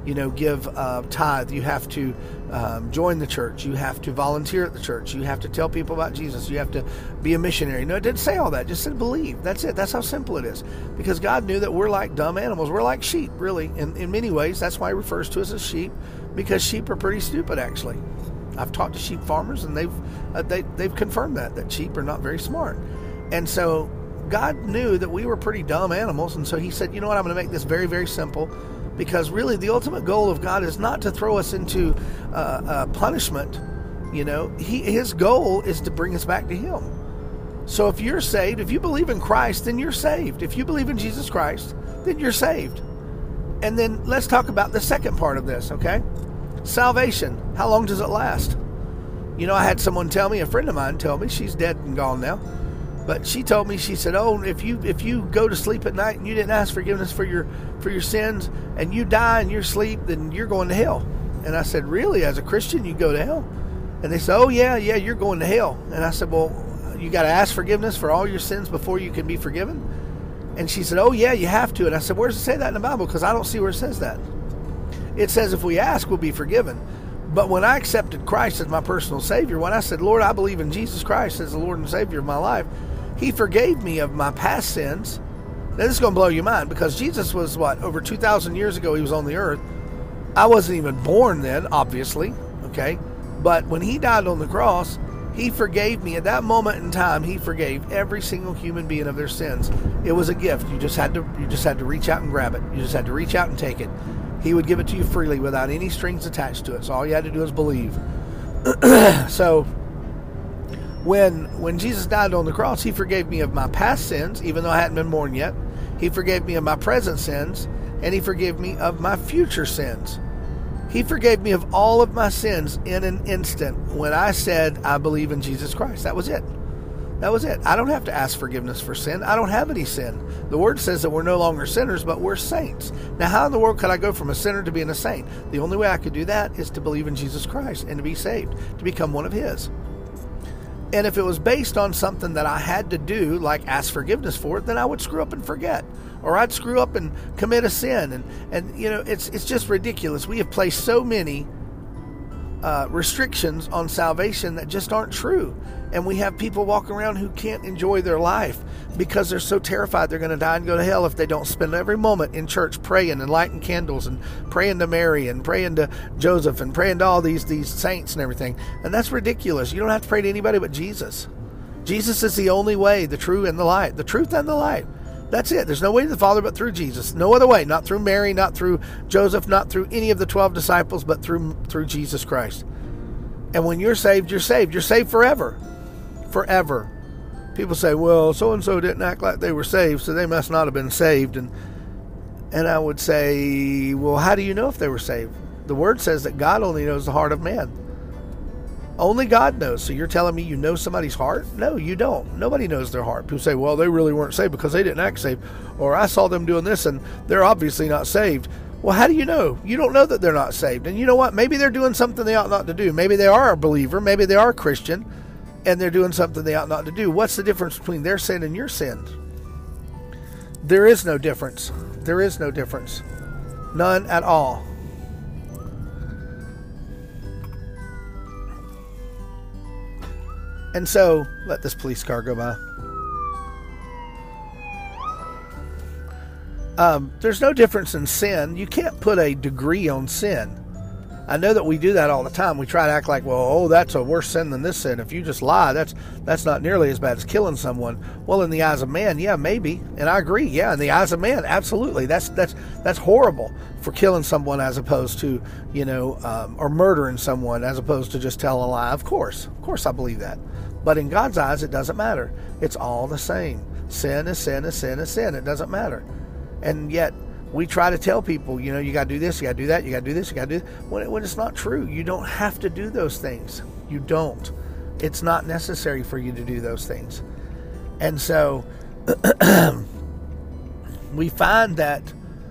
give tithe. You have to join the church. You have to volunteer at the church. You have to tell people about Jesus. You have to be a missionary. No, it didn't say all that. It just said believe. That's it. That's how simple it is. Because God knew that we're like dumb animals. We're like sheep, really. In many ways, that's why He refers to us as sheep, because sheep are pretty stupid, actually. I've talked to sheep farmers, and they've confirmed that sheep are not very smart. And so God knew that we were pretty dumb animals, and so He said, you know what, I'm going to make this very, very simple, because really the ultimate goal of God is not to throw us into punishment. His goal is to bring us back to Him. So if you're saved, if you believe in Christ, then you're saved. If you believe in Jesus Christ, then you're saved. And then let's talk about the second part of this, okay? Salvation. How long does it last? I had someone tell me, a friend of mine told me, she's dead and gone now, but she told me, she said, oh, if you go to sleep at night and you didn't ask forgiveness for your sins, and you die in your sleep, then you're going to hell. And I said, really? As a Christian, you go to hell? And they said, oh, yeah, you're going to hell. And I said, well, you got to ask forgiveness for all your sins before you can be forgiven? And she said, oh, yeah, you have to. And I said, where does it say that in the Bible? Because I don't see where it says that. It says if we ask, we'll be forgiven. But when I accepted Christ as my personal Savior, when I said, Lord, I believe in Jesus Christ as the Lord and Savior of my life, He forgave me of my past sins. Now, this is going to blow your mind, because Jesus was, over 2,000 years ago He was on the earth. I wasn't even born then, obviously, okay? But when He died on the cross, He forgave me. At that moment in time, He forgave every single human being of their sins. It was a gift. You just had to reach out and grab it. You just had to reach out and take it. He would give it to you freely without any strings attached to it. So all you had to do was believe. So when Jesus died on the cross, He forgave me of my past sins, even though I hadn't been born yet. He forgave me of my present sins, and He forgave me of my future sins. He forgave me of all of my sins in an instant when I said, I believe in Jesus Christ. That was it. That was it. I don't have to ask forgiveness for sin. I don't have any sin. The Word says that we're no longer sinners, but we're saints. Now, how in the world could I go from a sinner to being a saint? The only way I could do that is to believe in Jesus Christ and to be saved, to become one of His. And if it was based on something that I had to do, like ask forgiveness for it, then I would screw up and forget. Or I'd screw up and commit a sin. And it's just ridiculous. We have placed so many restrictions on salvation that just aren't true. And we have people walking around who can't enjoy their life because they're so terrified they're going to die and go to hell if they don't spend every moment in church praying and lighting candles and praying to Mary and praying to Joseph and praying to all these saints and everything. And that's ridiculous. You don't have to pray to anybody but Jesus. Jesus is the only way, the truth and the light. The truth and the light. That's it. There's no way to the Father but through Jesus. No other way. Not through Mary, not through Joseph, not through any of the 12 disciples, but through Jesus Christ. And when you're saved, you're saved. You're saved forever. Forever. People say, well, so-and-so didn't act like they were saved, so they must not have been saved. And I would say, well, how do you know if they were saved? The Word says that God only knows the heart of man. Only God knows. So you're telling me you know somebody's heart? No, you don't. Nobody knows their heart. People say, well, they really weren't saved because they didn't act saved. Or I saw them doing this and they're obviously not saved. Well, how do you know? You don't know that they're not saved. And you know what? Maybe they're doing something they ought not to do. Maybe they are a believer. Maybe they are a Christian. And they're doing something they ought not to do. What's the difference between their sin and your sin? There is no difference. There is no difference. None at all. And so, let this police car go by. There's no difference in sin. You can't put a degree on sin. I know that we do that all the time. We try to act like, well, that's a worse sin than this sin. If you just lie, that's not nearly as bad as killing someone. Well, in the eyes of man, yeah, maybe. And I agree. Yeah, in the eyes of man, absolutely. That's horrible for killing someone as opposed to, or murdering someone as opposed to just telling a lie. Of course I believe that. But in God's eyes, it doesn't matter. It's all the same. Sin is sin is sin is sin. It doesn't matter. And yet, we try to tell people, you got to do this, you got to do that, you got to do this, you got to do that. When it's not true. You don't have to do those things. You don't. It's not necessary for you to do those things. And so, we find that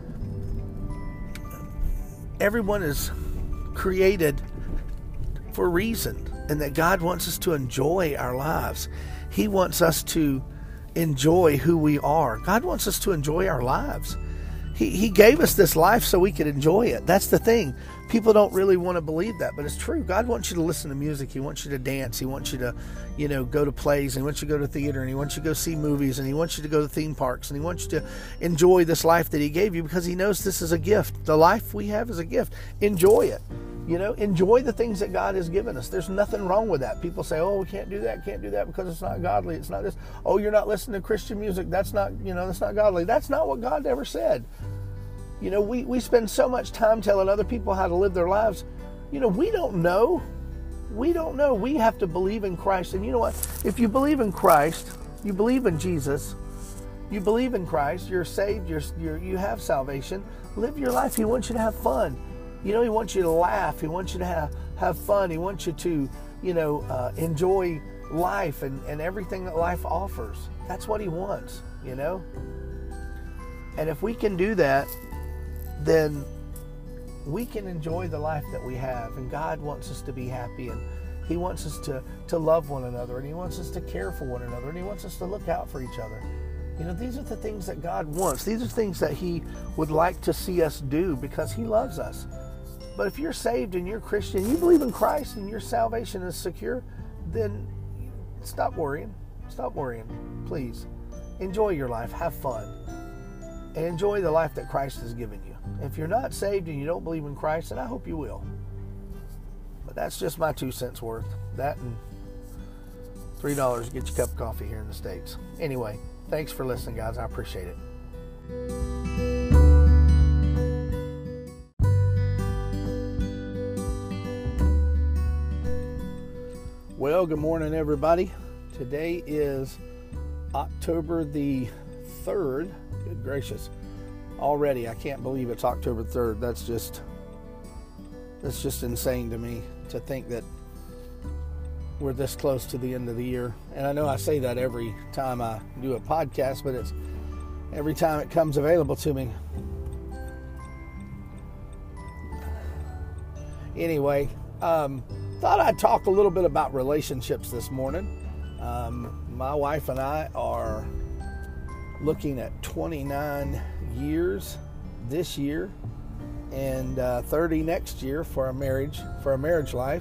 everyone is created for a reason, and that God wants us to enjoy our lives. He wants us to enjoy who we are. God wants us to enjoy our lives. He gave us this life so we could enjoy it. That's the thing. People don't really want to believe that, but it's true. God wants you to listen to music. He wants you to dance. He wants you to, go to plays. And he wants you to go to theater. And he wants you to go see movies. And he wants you to go to theme parks. And he wants you to enjoy this life that he gave you because he knows this is a gift. The life we have is a gift. Enjoy it. Enjoy the things that God has given us. There's nothing wrong with that. People say, oh, we can't do that because it's not godly. It's not this. Oh, you're not listening to Christian music. That's not godly. That's not what God ever said. We spend so much time telling other people how to live their lives. We don't know. We don't know. We have to believe in Christ. And you know what? If you believe in Christ, you believe in Jesus, you believe in Christ, you're saved, you have salvation, live your life. He wants you to have fun. He wants you to laugh. He wants you to have fun. He wants you to, enjoy life and everything that life offers. That's what he wants, And if we can do that, then we can enjoy the life that we have. And God wants us to be happy, and he wants us to love one another, and he wants us to care for one another, and he wants us to look out for each other. These are the things that God wants. These are things that he would like to see us do because he loves us. But if you're saved and you're Christian, you believe in Christ and your salvation is secure, then stop worrying. Stop worrying, please. Enjoy your life. Have fun. And enjoy the life that Christ has given you. If you're not saved and you don't believe in Christ, then I hope you will. But that's just my 2 cents worth. That and $3 to get you a cup of coffee here in the States. Anyway, thanks for listening, guys. I appreciate it. Well, good morning, everybody. Today is October the 3rd. Good gracious. Already, I can't believe it's October 3rd. That's just insane to me to think that we're this close to the end of the year. And I know I say that every time I do a podcast, but it's every time it comes available to me. Anyway, thought I'd talk a little bit about relationships this morning. My wife and I are looking at 29 years this year and 30 next year for a marriage life.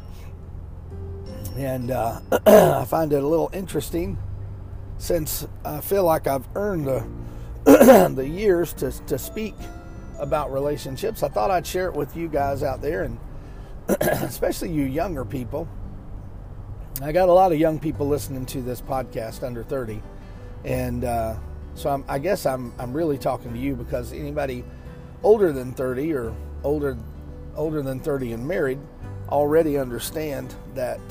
And I find it a little interesting since I feel like I've earned the years to speak about relationships. I thought I'd share it with you guys out there, and especially you younger people. I got a lot of young people listening to this podcast under 30, and so I guess I'm really talking to you, because anybody older than 30 or older than 30 and married already understand that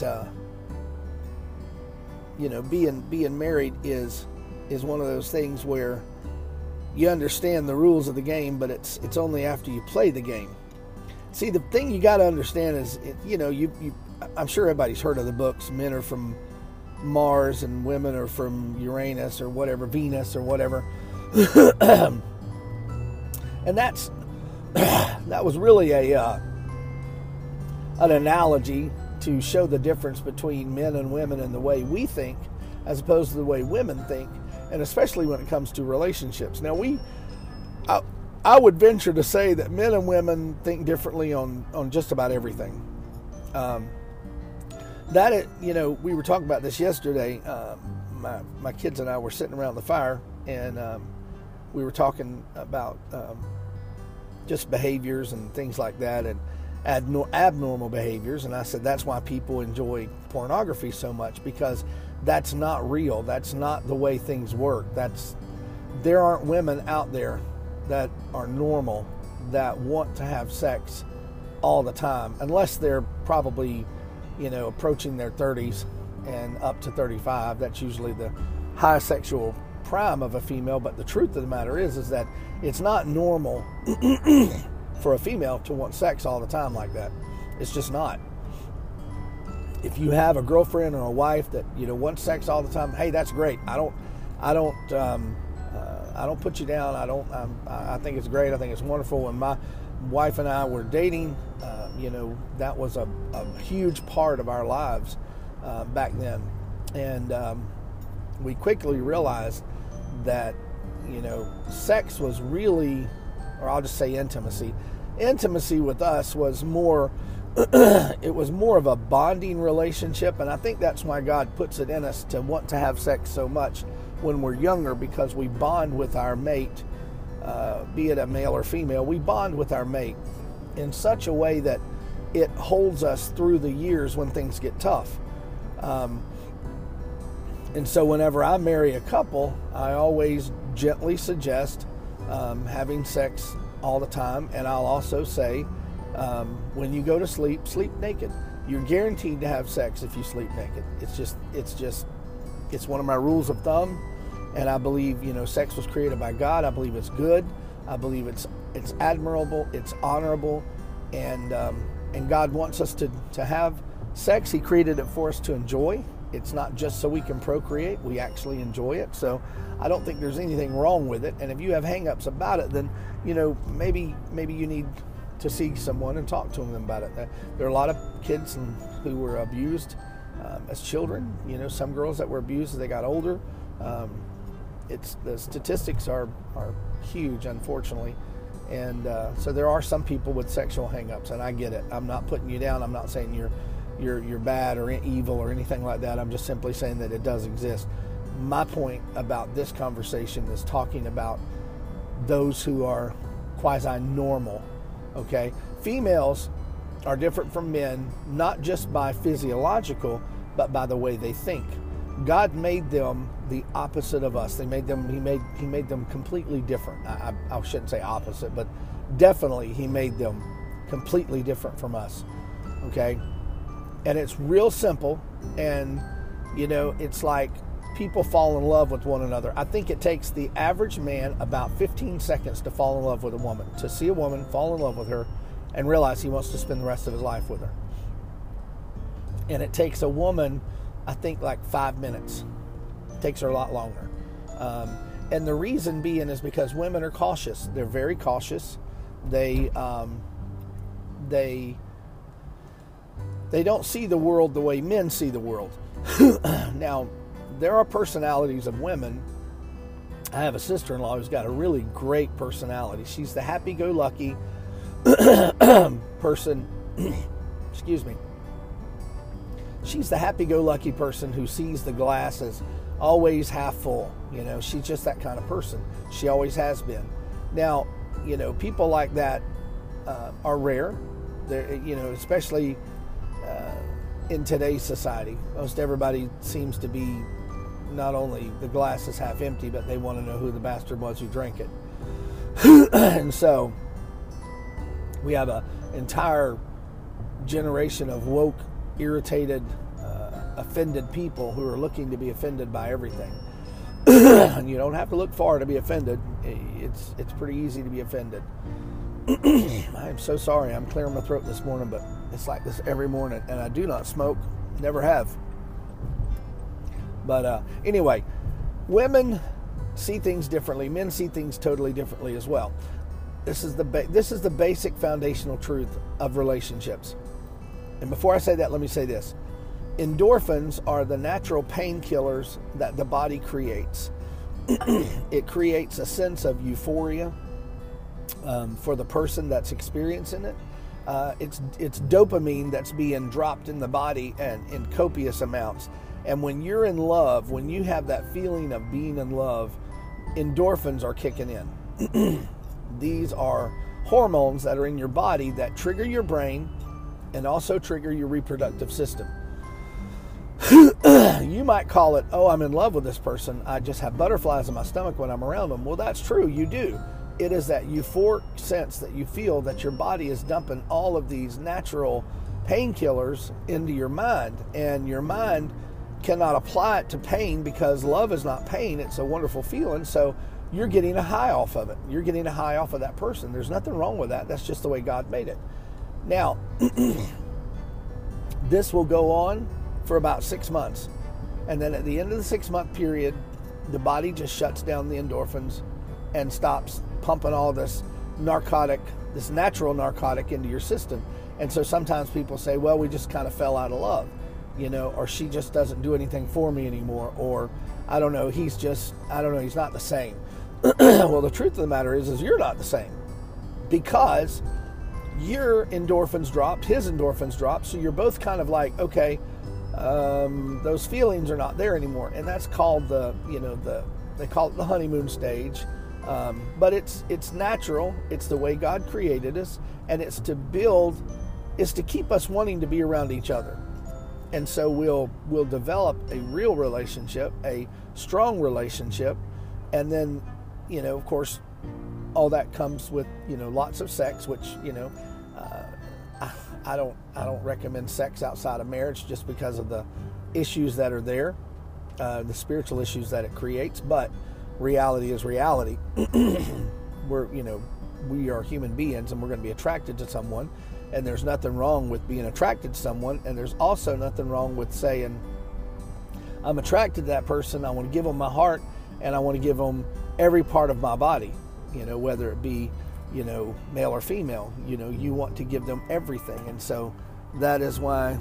being married is one of those things where you understand the rules of the game, but it's only after you play the game. See, the thing you got to understand is, I'm sure everybody's heard of the books, Men Are From Mars and Women Are From Uranus or whatever, Venus or whatever. And that was really an analogy to show the difference between men and women and the way we think as opposed to the way women think, and especially when it comes to relationships. Now, I would venture to say that men and women think differently on just about everything. We were talking about this yesterday. My kids and I were sitting around the fire, and we were talking about just behaviors and things like that, and abnormal behaviors. And I said that's why people enjoy pornography so much, because that's not real. That's not the way things work. There aren't women out there that are normal that want to have sex all the time, unless they're probably approaching their 30s and up to 35. That's usually the high sexual prime of a female. But the truth of the matter is that it's not normal for a female to want sex all the time like that. It's just not. If you have a girlfriend or a wife that wants sex all the time, hey, that's great. I don't put you down. I think it's great. I think it's wonderful. When my wife and I were dating, that was a huge part of our lives back then. And we quickly realized that, sex was really, or I'll just say intimacy. Intimacy with us was more, it was more of a bonding relationship, and I think that's why God puts it in us to want to have sex so much when we're younger, because we bond with our mate, be it a male or female. We bond with our mate in such a way that it holds us through the years when things get tough. And so whenever I marry a couple, I always gently suggest having sex all the time. And I'll also say, when you go to sleep, sleep naked. You're guaranteed to have sex if you sleep naked. It's one of my rules of thumb. And I believe, sex was created by God. I believe it's good. I believe it's admirable. It's honorable. And God wants us to have sex. He created it for us to enjoy. It's not just so we can procreate. We actually enjoy it. So I don't think there's anything wrong with it. And if you have hang-ups about it, then, maybe you need to see someone and talk to them about it. There are a lot of kids who were abused as children. Some girls that were abused as they got older. The statistics are huge, unfortunately. And so there are some people with sexual hang-ups, and I get it. I'm not putting you down. I'm not saying you're bad or evil or anything like that. I'm just simply saying that it does exist. My point about this conversation is talking about those who are quasi-normal, okay? Females are different from men, not just by physiological, but by the way they think. God made them the opposite of us. He made them completely different. I shouldn't say opposite, but definitely He made them completely different from us, okay? And it's real simple, and it's like people fall in love with one another. I think it takes the average man about 15 seconds to fall in love with a woman, to see a woman, fall in love with her, and realize he wants to spend the rest of his life with her. And it takes a woman, I think, like 5 minutes. It takes her a lot longer. And the reason being is because women are cautious. They're very cautious. They don't see the world the way men see the world. Now, there are personalities of women. I have a sister-in-law who's got a really great personality. She's the happy-go-lucky person. Excuse me. She's the happy-go-lucky person who sees the glass as always half full. She's just that kind of person. She always has been. Now, people like that are rare. They're, especially in today's society. Most everybody seems to be, not only the glass is half empty, but they want to know who the bastard was who drank it. And so we have an entire generation of woke, irritated, offended people who are looking to be offended by everything. And you don't have to look far to be offended. It's pretty easy to be offended. I am so sorry. I'm clearing my throat this morning, but it's like this every morning, and I do not smoke. Never have. But anyway, women see things differently. Men see things totally differently as well. This is the basic foundational truth of relationships. And before I say that, let me say this. Endorphins are the natural painkillers that the body creates. It creates a sense of euphoria for the person that's experiencing it. It's dopamine that's being dropped in the body and in copious amounts. And when you're in love, when you have that feeling of being in love, endorphins are kicking in. These are hormones that are in your body that trigger your brain and also trigger your reproductive system. You might call it, oh, I'm in love with this person. I just have butterflies in my stomach when I'm around them. Well, that's true. You do. It is that euphoric sense that you feel that your body is dumping all of these natural painkillers into your mind, and your mind cannot apply it to pain because love is not pain. It's a wonderful feeling. So you're getting a high off of it. You're getting a high off of that person. There's nothing wrong with that. That's just the way God made it. Now, this will go on for about 6 months. And then at the end of the 6-month period, the body just shuts down the endorphins and stops pumping all this narcotic, this natural narcotic into your system. And so sometimes people say, well, we just kind of fell out of love, or she just doesn't do anything for me anymore, or I don't know, he's not the same. Well, the truth of the matter is you're not the same, because your endorphins dropped, his endorphins dropped, so you're both kind of like, okay, those feelings are not there anymore, and that's called they call it the honeymoon stage, but it's natural. It's the way God created us, and it's to keep us wanting to be around each other, and so we'll develop a real relationship, a strong relationship, and then of course, all that comes with lots of sex, which I don't recommend sex outside of marriage just because of the issues that are there, the spiritual issues that it creates. But reality is reality. We are human beings, and we're going to be attracted to someone, and there's nothing wrong with being attracted to someone, and there's also nothing wrong with saying, I'm attracted to that person, I want to give them my heart, and I want to give them every part of my body, whether it be male or female. You want to give them everything. And so that is why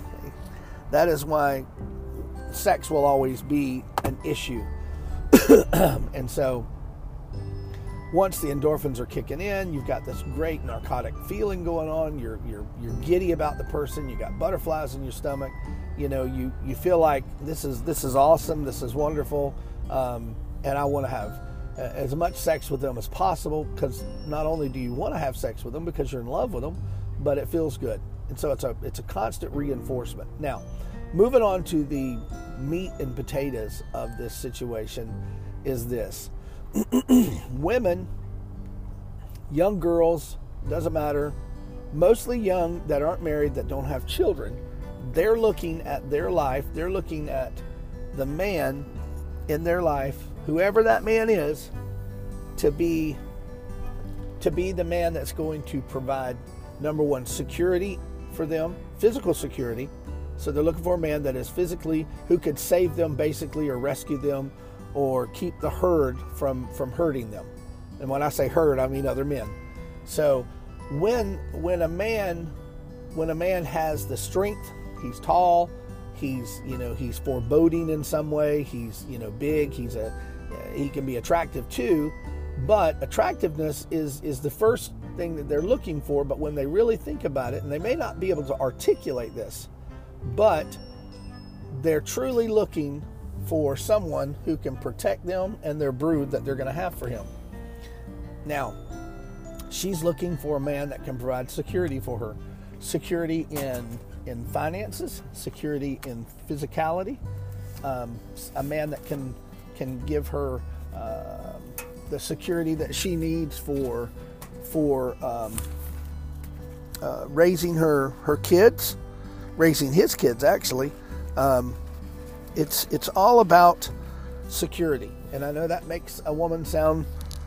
sex will always be an issue. And so once the endorphins are kicking in, you've got this great narcotic feeling going on, you're giddy about the person, you got butterflies in your stomach, you feel like this is awesome, this is wonderful, and I want to have as much sex with them as possible, because not only do you want to have sex with them because you're in love with them, but it feels good. And so it's a constant reinforcement. Now, moving on to the meat and potatoes of this situation is this. Women, young girls, doesn't matter, mostly young, that aren't married, that don't have children, they're looking at their life, they're looking at the man in their life, whoever that man is, to be the man that's going to provide, number one, security for them, physical security. So they're looking for a man that is physically, who could save them basically, or rescue them, or keep the herd from hurting them. And when I say herd, I mean other men. So when a man has the strength, he's tall, he's foreboding in some way, he's big, he can be attractive too, but attractiveness is the first thing that they're looking for. But when they really think about it, and they may not be able to articulate this, but they're truly looking for someone who can protect them and their brood that they're going to have for him. Now, she's looking for a man that can provide security for her, security in finances, security in physicality, a man that can give her the security that she needs for raising her kids, raising his kids actually. It's all about security, and I know that makes a woman sound,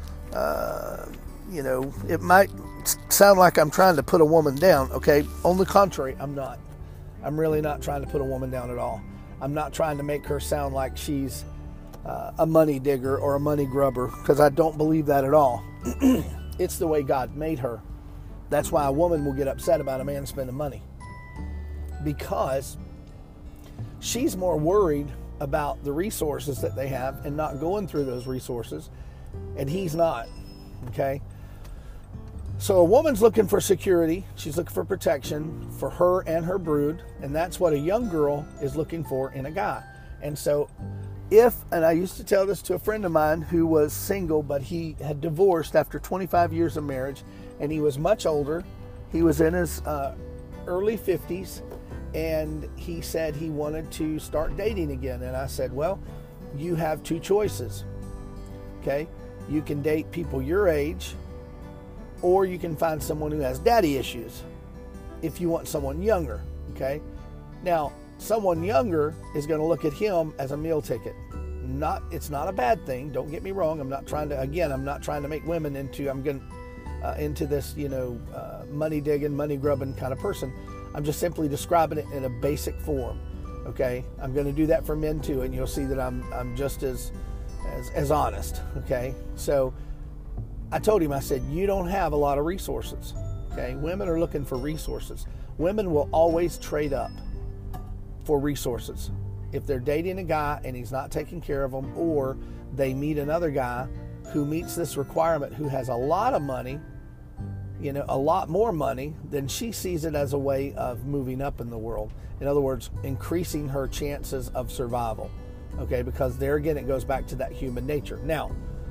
it might sound like I'm trying to put a woman down. Okay, on the contrary, I'm not. I'm really not trying to put a woman down at all. I'm not trying to make her sound like she's a money digger or a money grubber, because I don't believe that at all. It's the way God made her. That's why a woman will get upset about a man spending money, because she's more worried about the resources that they have and not going through those resources, and he's not. Okay? So a woman's looking for security. She's looking for protection for her and her brood, and that's what a young girl is looking for in a guy. And so and I used to tell this to a friend of mine who was single, but he had divorced after 25 years of marriage, and he was much older. He was in his early 50s, and he said he wanted to start dating again. And I said, well, you have two choices. Okay? You can date people your age, or you can find someone who has daddy issues if you want someone younger. Okay? Now, someone younger is going to look at him as a meal ticket. It's not a bad thing. Don't get me wrong. I'm not trying to make women into this, money digging, money grubbing kind of person. I'm just simply describing it in a basic form. Okay? I'm going to do that for men too, and you'll see that I'm just as honest. Okay? So I told him, I said, you don't have a lot of resources. Okay? Women are looking for resources. Women will always trade up for resources. If they're dating a guy and he's not taking care of them, or they meet another guy who meets this requirement, who has a lot of money, a lot more money, then she sees it as a way of moving up in the world. In other words, increasing her chances of survival. Okay, because there again, it goes back to that human nature. Now,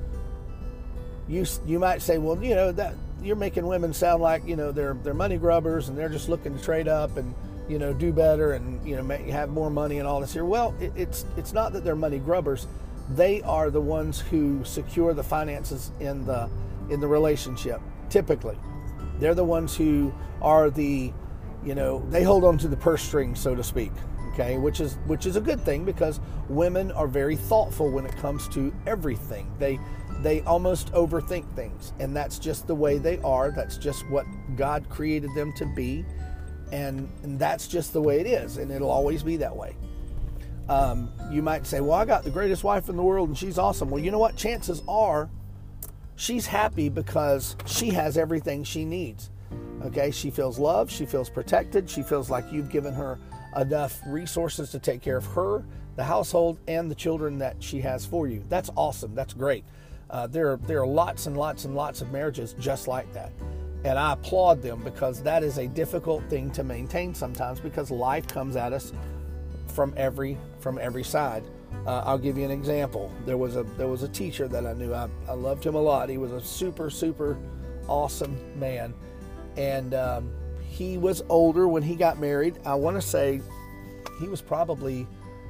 you might say, well, that you're making women sound like, they're money grubbers and they're just looking to trade up and, do better and, have more money and all this here. Well, it's not that they're money grubbers. They are the ones who secure the finances in the relationship. Typically, they're the ones who are they hold on to the purse string, so to speak. Okay, which is a good thing, because women are very thoughtful when it comes to everything. They almost overthink things, and that's just the way they are. That's just what God created them to be, and that's just the way it is, and it'll always be that way. You might say, well, I got the greatest wife in the world and she's awesome. Well, you know what? Chances are she's happy because she has everything she needs. Okay, she feels loved, she feels protected, she feels like you've given her enough resources to take care of her, the household, and the children that she has for you. That's awesome. That's great. There are lots and lots and lots of marriages just like that. And I applaud them, because that is a difficult thing to maintain sometimes, because life comes at us from every side. I'll give you an example. There was a teacher that I knew. I loved him a lot. He was a super, super awesome man. And he was older when he got married. I want to say he was probably,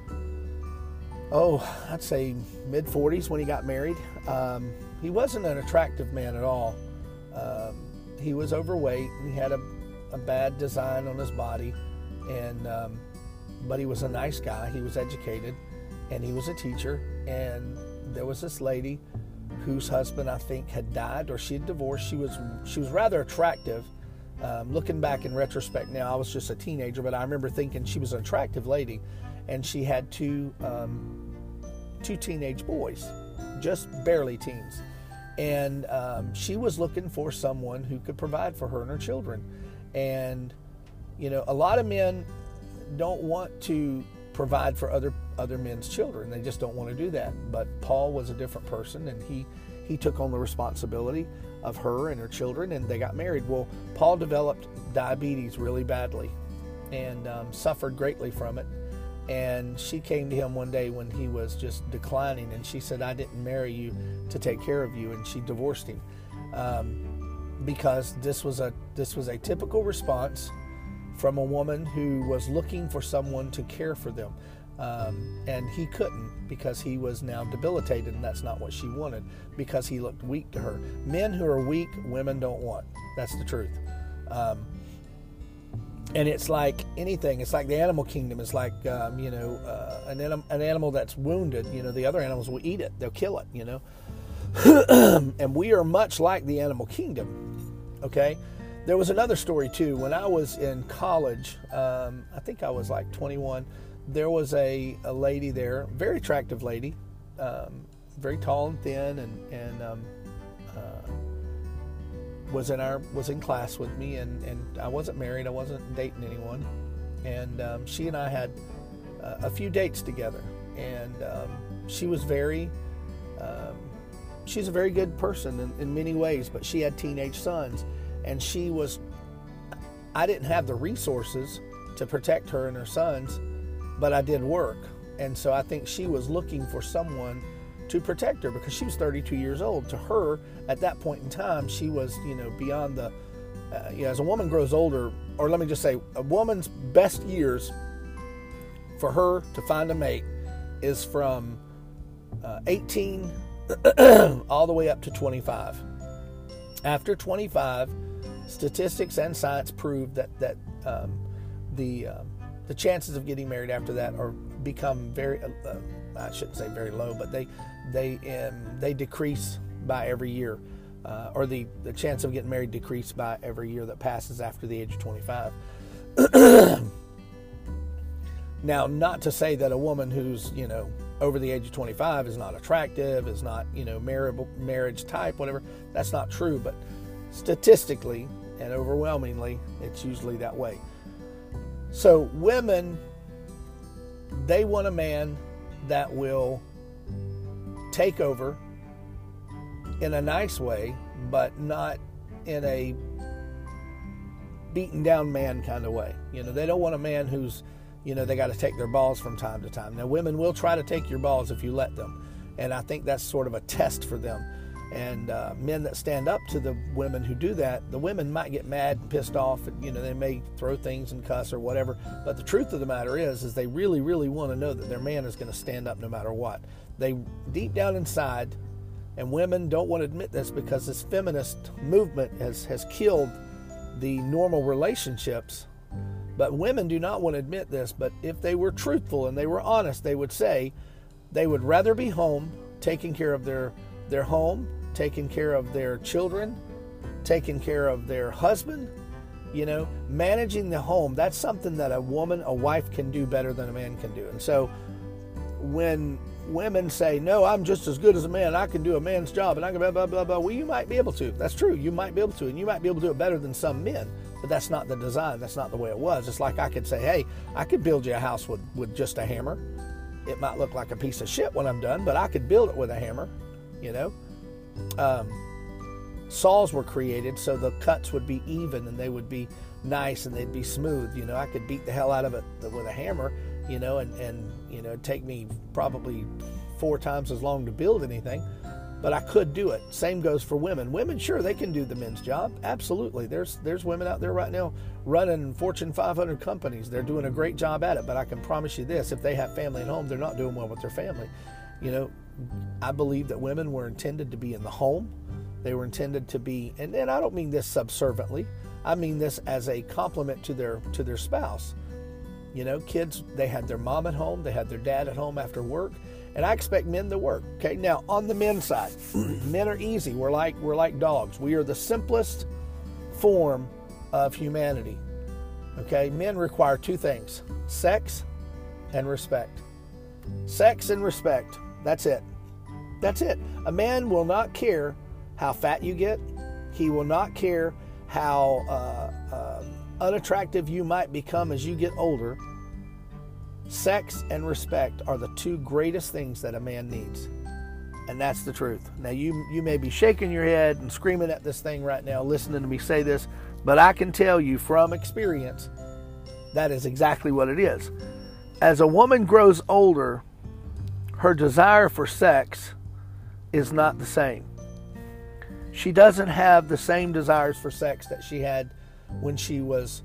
I'd say mid-40s when he got married. He wasn't an attractive man at all. He was overweight, and he had a bad design on his body. And but he was a nice guy. He was educated, and he was a teacher. And there was this lady whose husband, I think, had died, or she had divorced. She was rather attractive. Looking back in retrospect now, I was just a teenager, but I remember thinking she was an attractive lady, and she had two teenage boys, just barely teens. And she was looking for someone who could provide for her and her children. And, a lot of men don't want to provide for other men's children. They just don't want to do that. But Paul was a different person, and he took on the responsibility of her and her children, and they got married. Well, Paul developed diabetes really badly and suffered greatly from it. And she came to him one day when he was just declining, and she said, I didn't marry you to take care of you. And she divorced him because this was a typical response from a woman who was looking for someone to care for them. And he couldn't, because he was now debilitated, and that's not what she wanted, because he looked weak to her. Men who are weak, women don't want. That's the truth. And it's like anything. It's like the animal kingdom. It's like, an animal that's wounded, the other animals will eat it. They'll kill it, And we are much like the animal kingdom, okay? There was another story, too. When I was in college, I think I was like 21, there was a lady there, very attractive lady, very tall and thin, and was in class with me, and I wasn't married, I wasn't dating anyone, and she and I had a few dates together, and she's a very good person in many ways, but she had teenage sons, and I didn't have the resources to protect her and her sons, but I did work. And so I think she was looking for someone to protect her, because she was 32 years old. To her, at that point in time, she was, beyond the, as a woman grows older, or let me just say, a woman's best years for her to find a mate is from 18 all the way up to 25. After 25, statistics and science prove that the chances of getting married after that become very, I shouldn't say very low, but they decrease by every year, or the chance of getting married decrease by every year that passes after the age of 25. Now, not to say that a woman who's over the age of 25 is not attractive, is not marriage type, whatever. That's not true, but statistically and overwhelmingly, it's usually that way. So women, they want a man that will take over, in a nice way, but not in a beaten down man kind of way. They don't want a man who's, they got to take their balls from time to time. Now, women will try to take your balls if you let them. And I think that's sort of a test for them. And men that stand up to the women who do that, the women might get mad and pissed off. And, they may throw things and cuss or whatever. But the truth of the matter is they really, really want to know that their man is going to stand up no matter what. They deep down inside, and women don't want to admit this because this feminist movement has killed the normal relationships. But women do not want to admit this. But if they were truthful and they were honest, they would say they would rather be home, taking care of their home, taking care of their children, taking care of their husband, managing the home. That's something that a wife can do better than a man can do. And so when women say, no, I'm just as good as a man, I can do a man's job, and I can blah, blah, blah, blah. Well, you might be able to. That's true. You might be able to, and you might be able to do it better than some men, but that's not the design. That's not the way it was. It's like I could say, hey, I could build you a house with just a hammer. It might look like a piece of shit when I'm done, but I could build it with a hammer, Saws were created so the cuts would be even and they would be nice and they'd be smooth. I could beat the hell out of it with a hammer, and it'd take me probably 4 times as long to build anything, but I could do it. Same goes for women. Women, sure, they can do the men's job. Absolutely. There's women out there right now running Fortune 500 companies. They're doing a great job at it, but I can promise you this, if they have family at home, they're not doing well with their family. I believe that women were intended to be in the home. They were intended to be, and I don't mean this subserviently. I mean this as a compliment to their spouse. Kids, they had their mom at home, they had their dad at home after work, and I expect men to work. Okay, now on the men's side, men are easy. We're like dogs. We are the simplest form of humanity. Okay, men require 2 things: sex and respect. Sex and respect. That's it. That's it. A man will not care how fat you get. He will not care how unattractive you might become as you get older. Sex and respect are the 2 greatest things that a man needs. And that's the truth. Now, you may be shaking your head and screaming at this thing right now, listening to me say this, but I can tell you from experience, that is exactly what it is. As a woman grows older, her desire for sex is not the same. She doesn't have the same desires for sex that she had when she was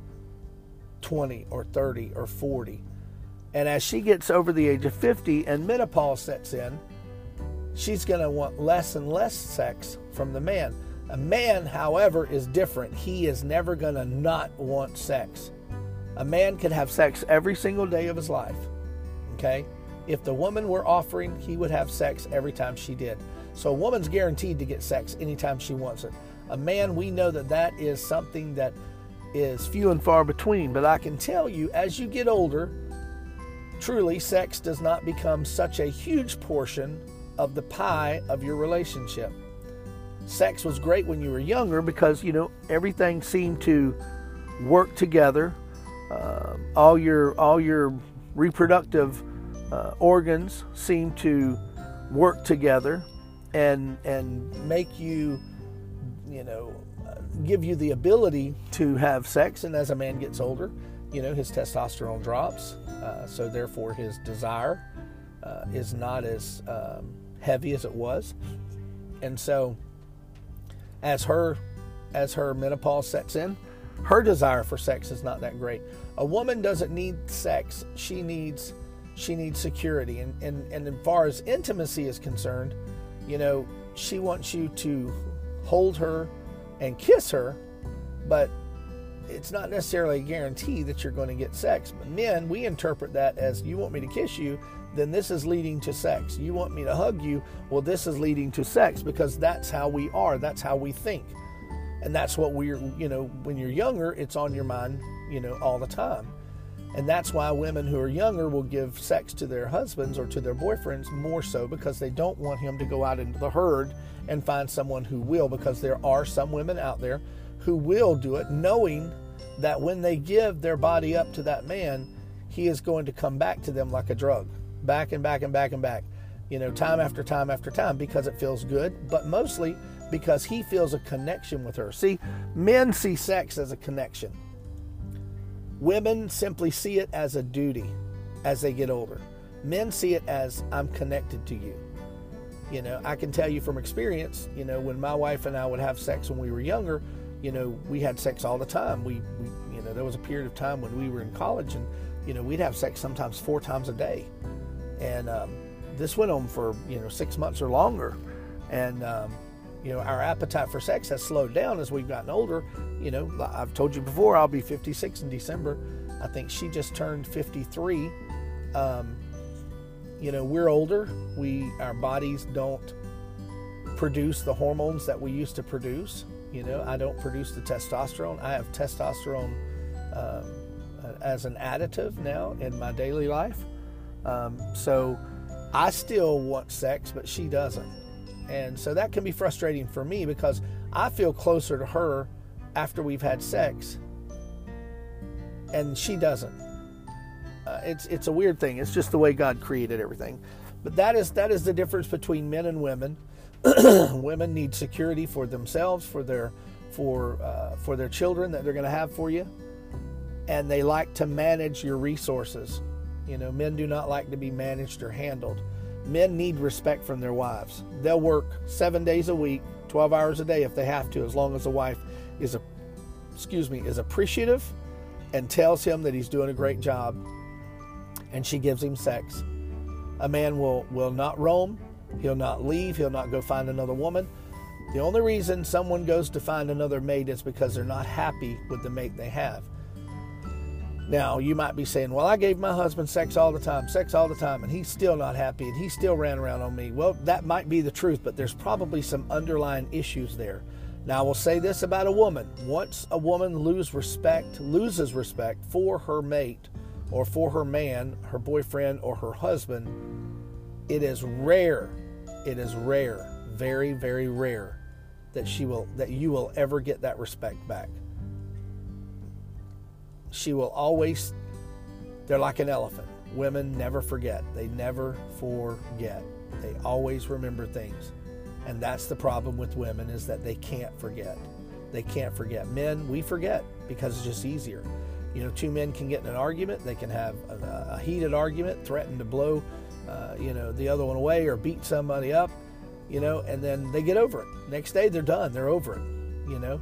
20 or 30 or 40. And as she gets over the age of 50 and menopause sets in, she's going to want less and less sex from the man. A man, however, is different. He is never going to not want sex. A man could have sex every single day of his life. Okay? If the woman were offering, he would have sex every time she did. So a woman's guaranteed to get sex anytime she wants it. A man, we know that is something that is few and far between. But I can tell you, as you get older, truly, sex does not become such a huge portion of the pie of your relationship. Sex was great when you were younger because, everything seemed to work together. All your reproductive organs seem to work together and make you, give you the ability to have sex. And as a man gets older, his testosterone drops, so therefore his desire is not as heavy as it was. And so as her menopause sets in, her desire for sex is not that great. A woman doesn't need sex. She needs security. And as far as intimacy is concerned, she wants you to hold her and kiss her, but it's not necessarily a guarantee that you're going to get sex. But men, we interpret that as, you want me to kiss you, then this is leading to sex. You want me to hug you, well, this is leading to sex, because that's how we are. That's how we think. And that's what we're, when you're younger, it's on your mind, all the time. And that's why women who are younger will give sex to their husbands or to their boyfriends more so, because they don't want him to go out into the herd and find someone who will, because there are some women out there who will do it, knowing that when they give their body up to that man, he is going to come back to them like a drug. Back and back and back and back. time after time after time, because it feels good, but mostly because he feels a connection with her. See, men see sex as a connection. Women simply see it as a duty as they get older. Men see it as, I'm connected to you. I can tell you from experience, when my wife and I would have sex when we were younger, we had sex all the time. We there was a period of time when we were in college, and, we'd have sex sometimes 4 times a day. And this went on for, 6 months or longer. And, our appetite for sex has slowed down as we've gotten older. I've told you before, I'll be 56 in December. I think she just turned 53. We're older. Our bodies don't produce the hormones that we used to produce. I don't produce the testosterone. I have testosterone as an additive now in my daily life. So I still want sex, but she doesn't. And so that can be frustrating for me because I feel closer to her after we've had sex, and she doesn't. It's a weird thing. It's just the way God created everything. But that is the difference between men and women. Women need security for themselves, for their children that they're going to have for you, and they like to manage your resources. Men do not like to be managed or handled. Men need respect from their wives. They'll work 7 days a week, 12 hours a day if they have to, as long as the wife is appreciative and tells him that he's doing a great job, and she gives him sex. A man will not roam. He'll not leave. He'll not go find another woman. The only reason someone goes to find another mate is because they're not happy with the mate they have. Now, you might be saying, well, I gave my husband sex all the time, and he's still not happy, and he still ran around on me. Well, that might be the truth, but there's probably some underlying issues there. Now, I will say this about a woman. Once a woman loses respect for her mate or for her man, her boyfriend, or her husband, it is rare, very, very rare, that you will ever get that respect back. She will always, they're like an elephant. Women never forget. They never forget. They always remember things. And that's the problem with women, is that they can't forget. They can't forget. Men, we forget because it's just easier. 2 men can get in an argument. They can have a heated argument, threaten to blow, the other one away or beat somebody up, and then they get over it. Next day, they're done. They're over it,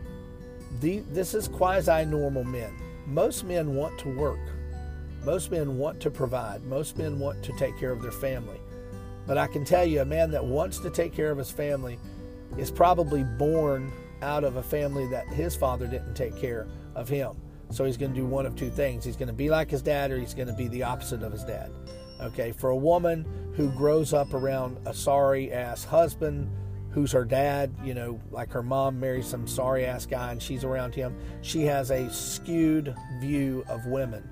This is quasi-normal men. Most men want to work. Most men want to provide. Most men want to take care of their family. But I can tell you, a man that wants to take care of his family is probably born out of a family that his father didn't take care of him. So he's going to do one of 2 things. He's going to be like his dad, or he's going to be the opposite of his dad. Okay, for a woman who grows up around a sorry-ass husband, who's her dad, like her mom marries some sorry-ass guy and she's around him, she has a skewed view of women.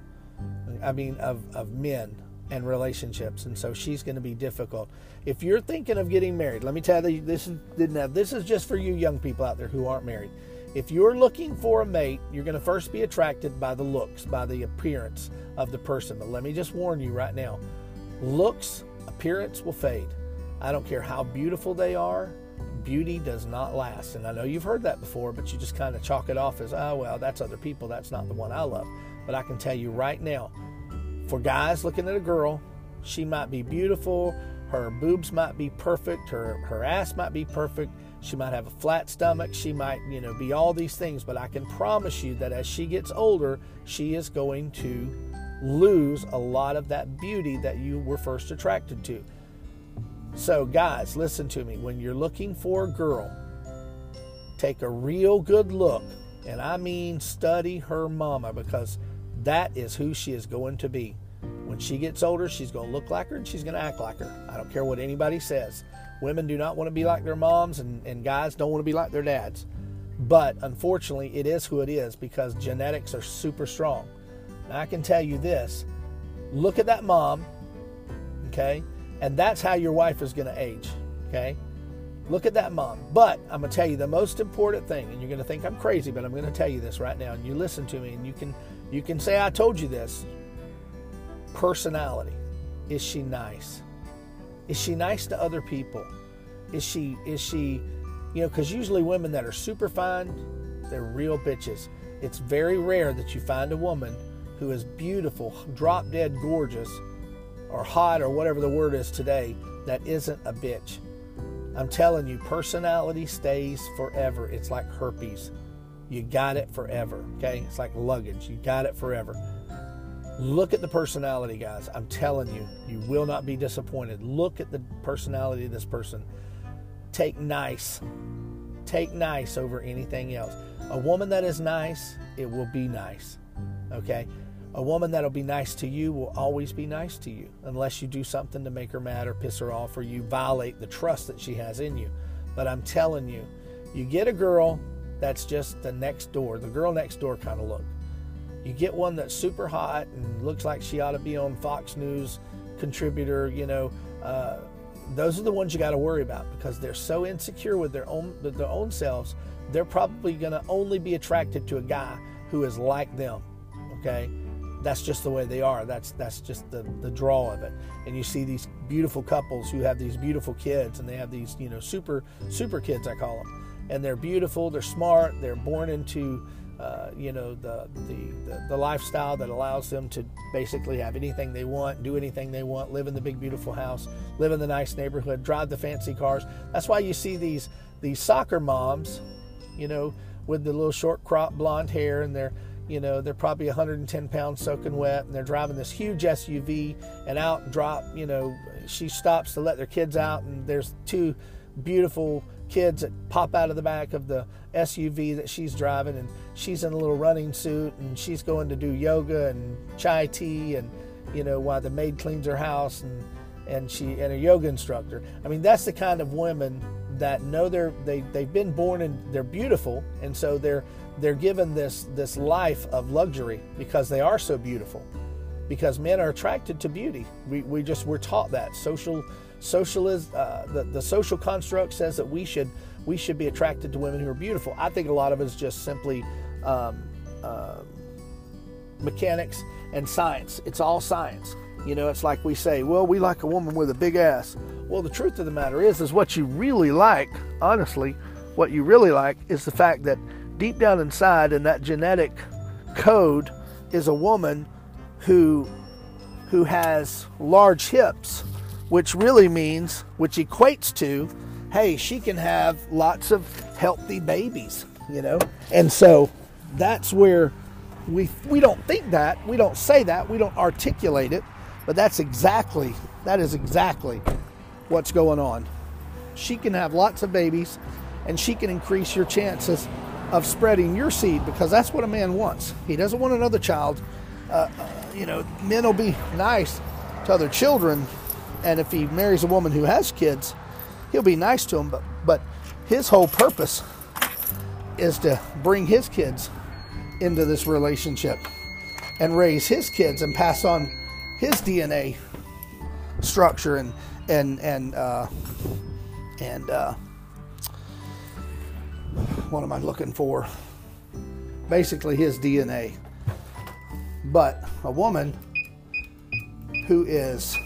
Of men and relationships. And so she's going to be difficult. If you're thinking of getting married, let me tell you, this is just for you young people out there who aren't married. If you're looking for a mate, you're going to first be attracted by the looks, by the appearance of the person. But let me just warn you right now, looks, appearance will fade. I don't care how beautiful they are. Beauty does not last. And I know you've heard that before, but you just kind of chalk it off as, oh, well, that's other people. That's not the one I love. But I can tell you right now, for guys looking at a girl, she might be beautiful. Her boobs might be perfect. Her ass might be perfect. She might have a flat stomach. She might, be all these things. But I can promise you that as she gets older, she is going to lose a lot of that beauty that you were first attracted to. So guys, listen to me. When you're looking for a girl, take a real good look. And I mean study her mama, because that is who she is going to be. When she gets older, she's going to look like her and she's going to act like her. I don't care what anybody says. Women do not want to be like their moms, and guys don't want to be like their dads. But unfortunately, it is who it is, because genetics are super strong. Now, I can tell you this. Look at that mom, okay? And that's how your wife is going to age, okay? Look at that mom. But I'm going to tell you the most important thing, and you're going to think I'm crazy, but I'm going to tell you this right now, and you listen to me, and you can say I told you this. Personality. Is she nice? Is she nice to other people? Is she, because usually women that are super fine, they're real bitches. It's very rare that you find a woman who is beautiful, drop dead gorgeous, or hot, or whatever the word is today, that isn't a bitch. I'm telling you, personality stays forever. It's like herpes. You got it forever, okay? It's like luggage. You got it forever. Look at the personality, guys. I'm telling you, you will not be disappointed. Look at the personality of this person. Take nice. Take nice over anything else. A woman that is nice, it will be nice, okay? A woman that'll be nice to you will always be nice to you, unless you do something to make her mad or piss her off, or you violate the trust that she has in you. But I'm telling you, you get a girl that's just the next door, the girl next door kind of look. You get one that's super hot and looks like she ought to be on Fox News contributor, those are the ones you got to worry about, because they're so insecure with their own selves. They're probably going to only be attracted to a guy who is like them, okay? That's just the way they are. That's just the draw of it. And you see these beautiful couples who have these beautiful kids, and they have these, super kids, I call them. And they're beautiful, they're smart, they're born into, the lifestyle that allows them to basically have anything they want, do anything they want, live in the big, beautiful house, live in the nice neighborhood, drive the fancy cars. That's why you see these soccer moms, with the little short crop blonde hair, and they're probably 110 pounds soaking wet, and they're driving this huge SUV, and out drop, she stops to let their kids out, and there's two beautiful kids that pop out of the back of the SUV that she's driving, and she's in a little running suit, and she's going to do yoga and chai tea, and while the maid cleans her house, and a yoga instructor. I mean, that's the kind of women that know they've been born and they're beautiful, and so they're given this life of luxury because they are so beautiful. Because men are attracted to beauty. We're taught that. The social construct says that we should be attracted to women who are beautiful. I think a lot of it is just simply mechanics and science. It's all science. It's like we say, well, we like a woman with a big ass. Well, the truth of the matter is what you really like, honestly, what you really like is the fact that deep down inside in that genetic code is a woman who has large hips, which equates to, hey, she can have lots of healthy babies, And so that's where we don't think that, we don't say that, we don't articulate it, but that is exactly what's going on. She can have lots of babies, and she can increase your chances of spreading your seed, because that's what a man wants. He doesn't want another child. Men will be nice to other children, and if he marries a woman who has kids, he'll be nice to them, but his whole purpose is to bring his kids into this relationship and raise his kids and pass on his DNA structure and what am I looking for? Basically his DNA. But a woman who is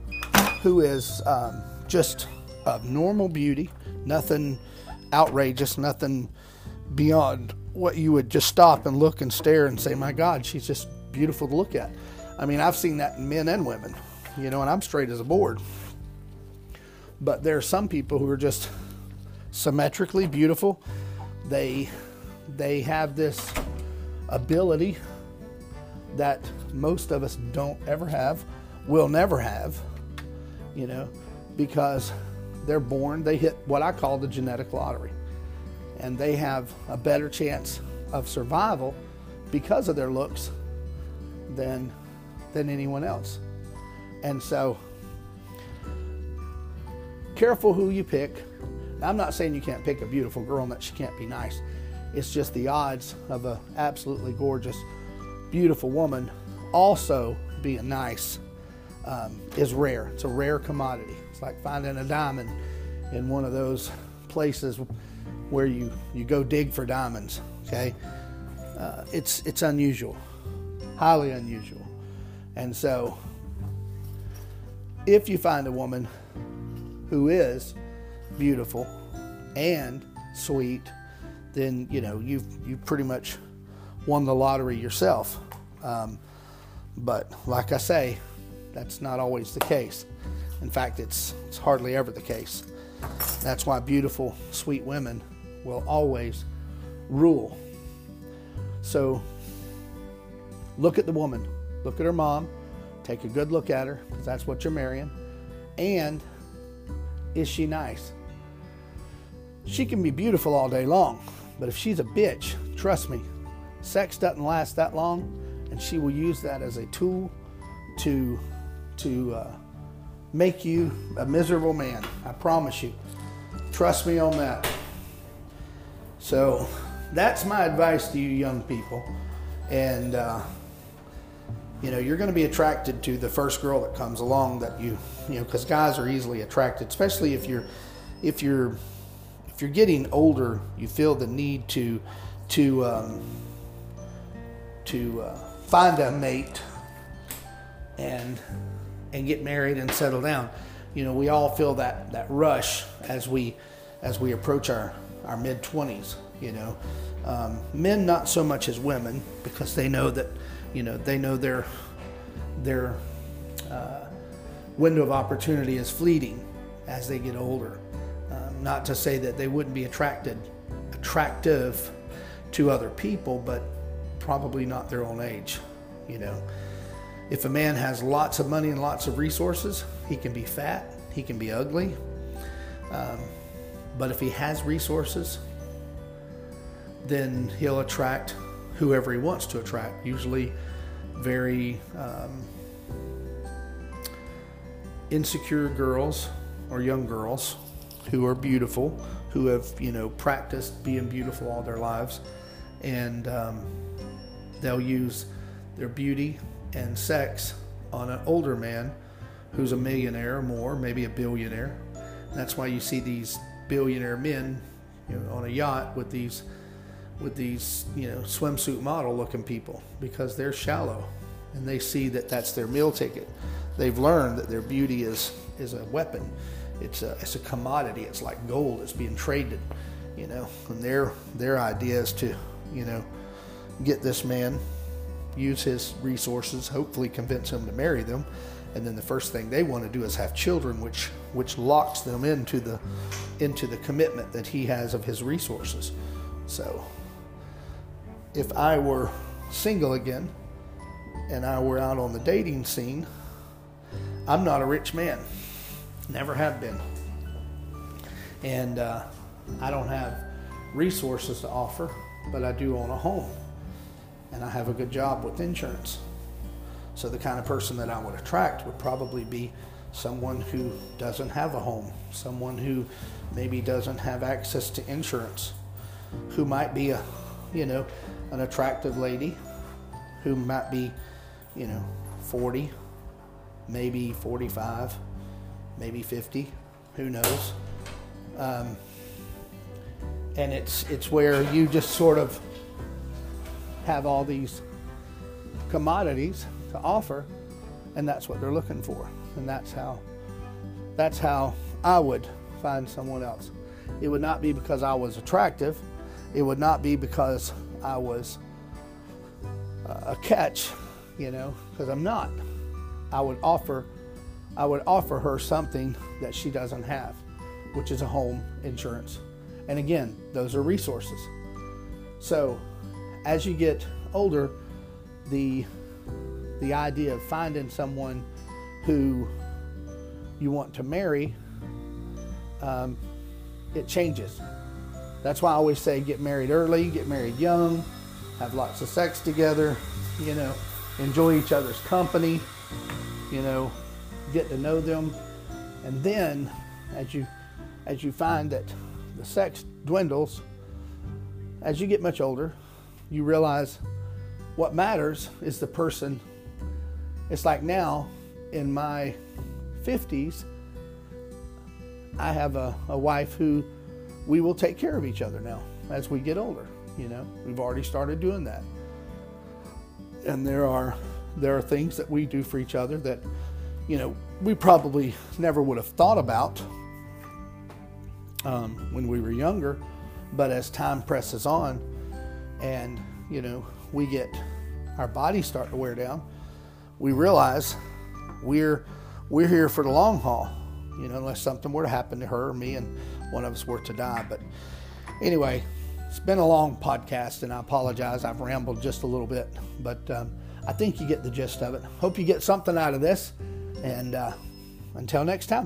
just of normal beauty, nothing outrageous, nothing beyond what you would just stop and look and stare and say, my God, she's just beautiful to look at. I mean, I've seen that in men and women, and I'm straight as a board. But there are some people who are just symmetrically beautiful. They have this ability that most of us don't ever have, will never have, because they're born, they hit what I call the genetic lottery. And they have a better chance of survival because of their looks than anyone else. And so, careful who you pick. Now, I'm not saying you can't pick a beautiful girl and that she can't be nice. It's just the odds of an absolutely gorgeous, beautiful woman also being nice is rare. It's a rare commodity. It's like finding a diamond in one of those places where you go dig for diamonds. Okay, it's unusual, highly unusual. And so, if you find a woman who is beautiful and sweet, then you've pretty much won the lottery yourself. But like I say, that's not always the case. In fact, it's hardly ever the case. That's why beautiful, sweet women will always rule. So look at the woman. Look at her mom. Take a good look at her, because that's what you're marrying. And is she nice? She can be beautiful all day long, but if she's a bitch, trust me, sex doesn't last that long, and she will use that as a tool to make you a miserable man. I promise you. Trust me on that. So that's my advice to you young people. And you're going to be attracted to the first girl that comes along that because guys are easily attracted, especially if you're getting older. You feel the need to find a mate and get married and settle down. We all feel that rush as we approach our mid-20s. Men not so much as women, because they know that their window of opportunity is fleeting as they get older. Not to say that they wouldn't be attractive to other people, but probably not their own age. If a man has lots of money and lots of resources, he can be fat, he can be ugly. But if he has resources, then he'll attract whoever he wants to attract, usually very insecure girls or young girls who are beautiful, who have practiced being beautiful all their lives, and they'll use their beauty and sex on an older man who's a millionaire or more, maybe a billionaire. And that's why you see these billionaire men on a yacht with these swimsuit model looking people, because they're shallow and they see that that's their meal ticket. They've learned that their beauty is a weapon. It's a commodity. It's like gold. It's being traded, and their idea is to get this man, use his resources, hopefully convince him to marry them, and then the first thing they want to do is have children, which locks them into the commitment that he has of his resources. So if I were single again and I were out on the dating scene, I'm not a rich man. Never have been. And I don't have resources to offer, but I do own a home. And I have a good job with insurance. So the kind of person that I would attract would probably be someone who doesn't have a home, someone who maybe doesn't have access to insurance, who might be an attractive lady, who might be, 40, maybe 45, maybe 50, who knows? And it's where you just sort of have all these commodities to offer, and that's what they're looking for. And that's how I would find someone else. It would not be because I was attractive. It would not be because I was a catch, because I'm not. I would offer her something that she doesn't have, which is a home, insurance. And again, those are resources. So as you get older, the idea of finding someone who you want to marry, it changes. That's why I always say get married early, get married young, have lots of sex together, enjoy each other's company, get to know them. And then as you find that the sex dwindles, as you get much older, you realize what matters is the person. It's like now in my 50s, I have a wife who we will take care of each other now as we get older. We've already started doing that. And there are things that we do for each other that, we probably never would have thought about when we were younger. But as time presses on and, we get our bodies start to wear down, we realize we're here for the long haul, unless something were to happen to her or me and one of us were to die. But anyway, it's been a long podcast, and I apologize. I've rambled just a little bit, but I think you get the gist of it. Hope you get something out of this, and until next time.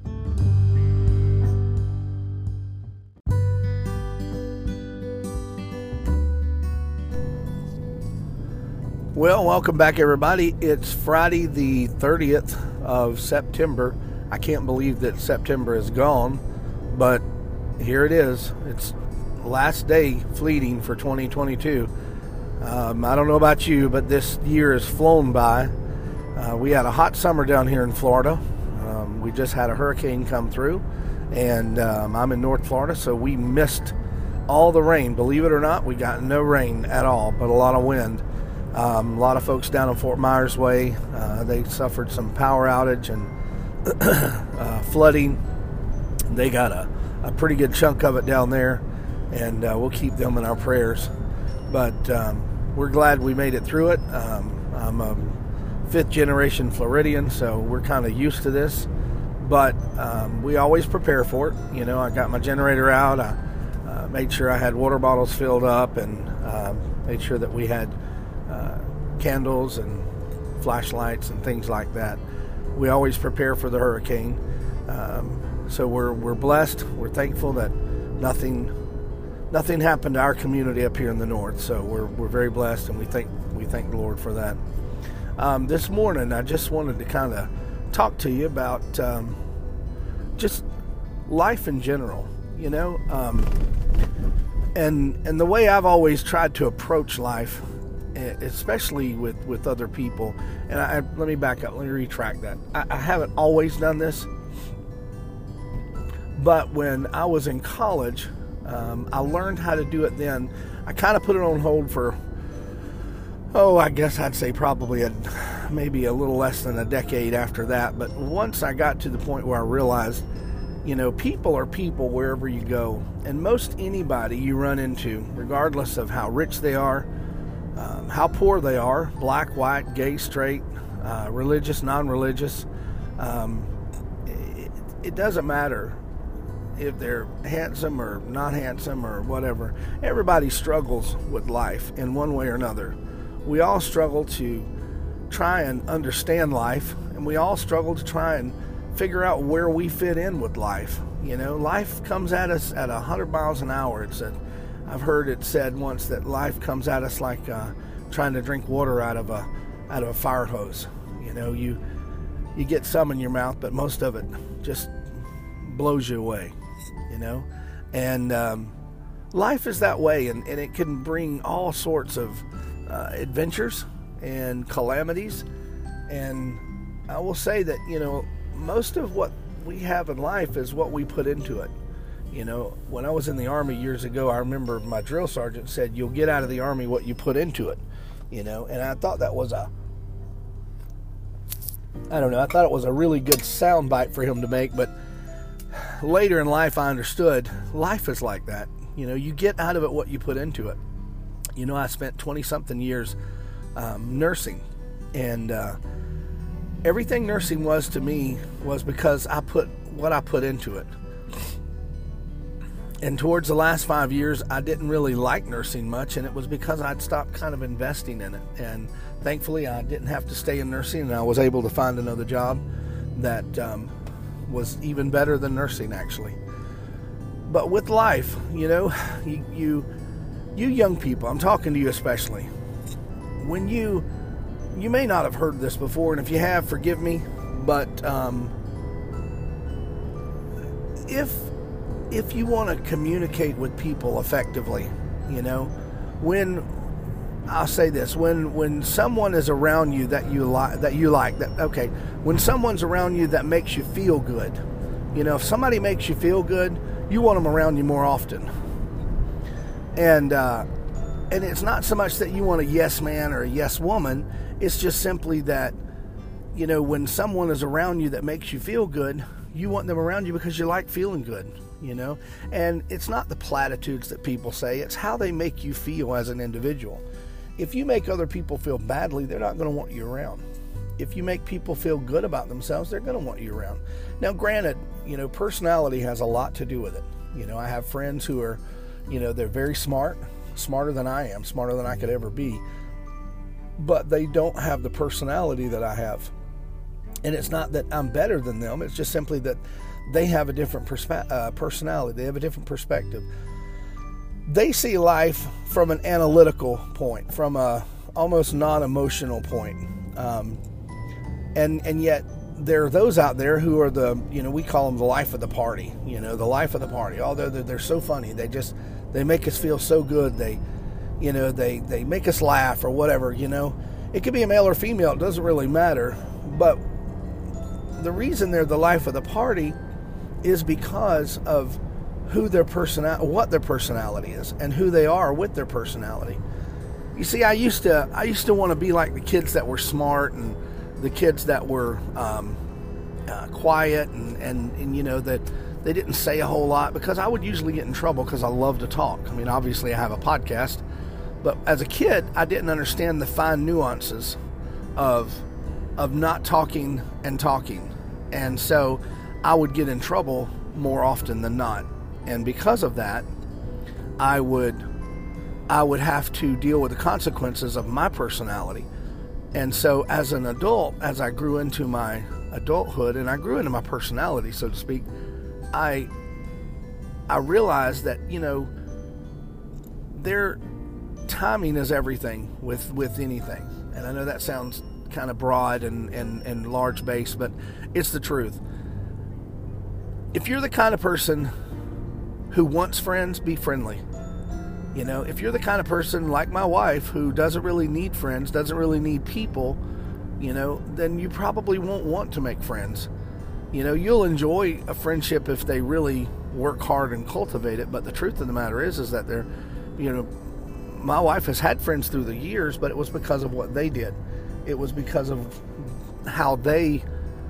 Well, welcome back, everybody. It's Friday the 30th of September. I can't believe that September is gone, but here it is. It's last day fleeting for 2022. I don't know about you, but this year has flown by. We had a hot summer down here in Florida. We just had a hurricane come through, and I'm in North Florida, so we missed all the rain. Believe it or not, we got no rain at all, but a lot of wind. A lot of folks down in Fort Myers Way, they suffered some power outage and flooding. They got a pretty good chunk of it down there, and we'll keep them in our prayers. But we're glad we made it through it. I'm a fifth generation Floridian, so we're kind of used to this, but we always prepare for it. I got my generator out. I made sure I had water bottles filled up, and made sure that we had candles and flashlights and things like that. We always prepare for the hurricane. So we're blessed. We're thankful that nothing happened to our community up here in the north. So we're very blessed, and we thank the Lord for that. This morning, I just wanted to kind of talk to you about just life in general, and the way I've always tried to approach life, especially with other people. And let me back up. Let me retract that. I haven't always done this, but when I was in college, I learned how to do it then. I kind of put it on hold for, I guess I'd say probably maybe a little less than a decade after that. But once I got to the point where I realized, people are people wherever you go. And most anybody you run into, regardless of how rich they are, how poor they are, black, white, gay, straight, religious, non-religious, it doesn't matter if they're handsome or not handsome or whatever. Everybody struggles with life in one way or another. We all struggle to try and understand life, and we all struggle to try and figure out where we fit in with life. Life comes at us at 100 miles an hour. I've heard it said once that life comes at us like trying to drink water out of a fire hose. You get some in your mouth, but most of it just blows you away. And life is that way, and it can bring all sorts of adventures and calamities. And I will say that most of what we have in life is what we put into it. When I was in the Army years ago, I remember my drill sergeant said, "You'll get out of the Army what you put into it." And I thought that was I thought it was a really good sound bite for him to make. But later in life, I understood life is like that. You get out of it what you put into it. I spent 20-something years nursing, and everything nursing was to me was because I put what I put into it. And towards the last 5 years, I didn't really like nursing much, and it was because I'd stopped kind of investing in it. And thankfully, I didn't have to stay in nursing, and I was able to find another job that was even better than nursing, actually. But with life, you young people, I'm talking to you especially, when you may not have heard this before, and if you have, forgive me, but if you want to communicate with people effectively, when I'll say this, when someone is around you that you like, when someone's around you that makes you feel good, if somebody makes you feel good, you want them around you more often. And it's not so much that you want a yes man or a yes woman. It's just simply that, when someone is around you that makes you feel good, you want them around you because you like feeling good. you know? And it's not the platitudes that people say, it's how they make you feel as an individual. If you make other people feel badly, they're not going to want you around. If you make people feel good about themselves, they're going to want you around. Now, granted, you know, personality has a lot to do with it. You know, I have friends who are, you know, they're very smart, smarter than I am, smarter than I could ever be, but they don't have the personality that I have. And it's not that I'm better than them. It's just simply that they have a different personality. They have a different perspective. They see life from an analytical point, from a almost non-emotional point. And yet there are those out there who are the, you know, we call them the life of the party, you know, the life of the party. Although they're so funny. They make us feel so good. They make us laugh or whatever, you know. It could be a male or female. It doesn't really matter. But the reason they're the life of the party is because of what their personality is and who they are with their personality. You see, I used to want to be like the kids that were smart and the kids that were quiet and you know, that they didn't say a whole lot, because I would usually get in trouble because I love to talk. I mean, obviously I have a podcast, but as a kid, I didn't understand the fine nuances of not talking and talking. And so I would get in trouble more often than not. And because of that, I would have to deal with the consequences of my personality. And so as an adult, as I grew into my adulthood and I grew into my personality, so to speak, I realized that, you know, their timing is everything with anything. And I know that sounds kind of broad and large base, but it's the truth. If you're the kind of person who wants friends, be friendly. You know, if you're the kind of person like my wife who doesn't really need friends, doesn't really need people, you know, then you probably won't want to make friends. You know, you'll enjoy a friendship if they really work hard and cultivate it. But the truth of the matter is that they're, you know, my wife has had friends through the years, but it was because of what they did. It was because of how they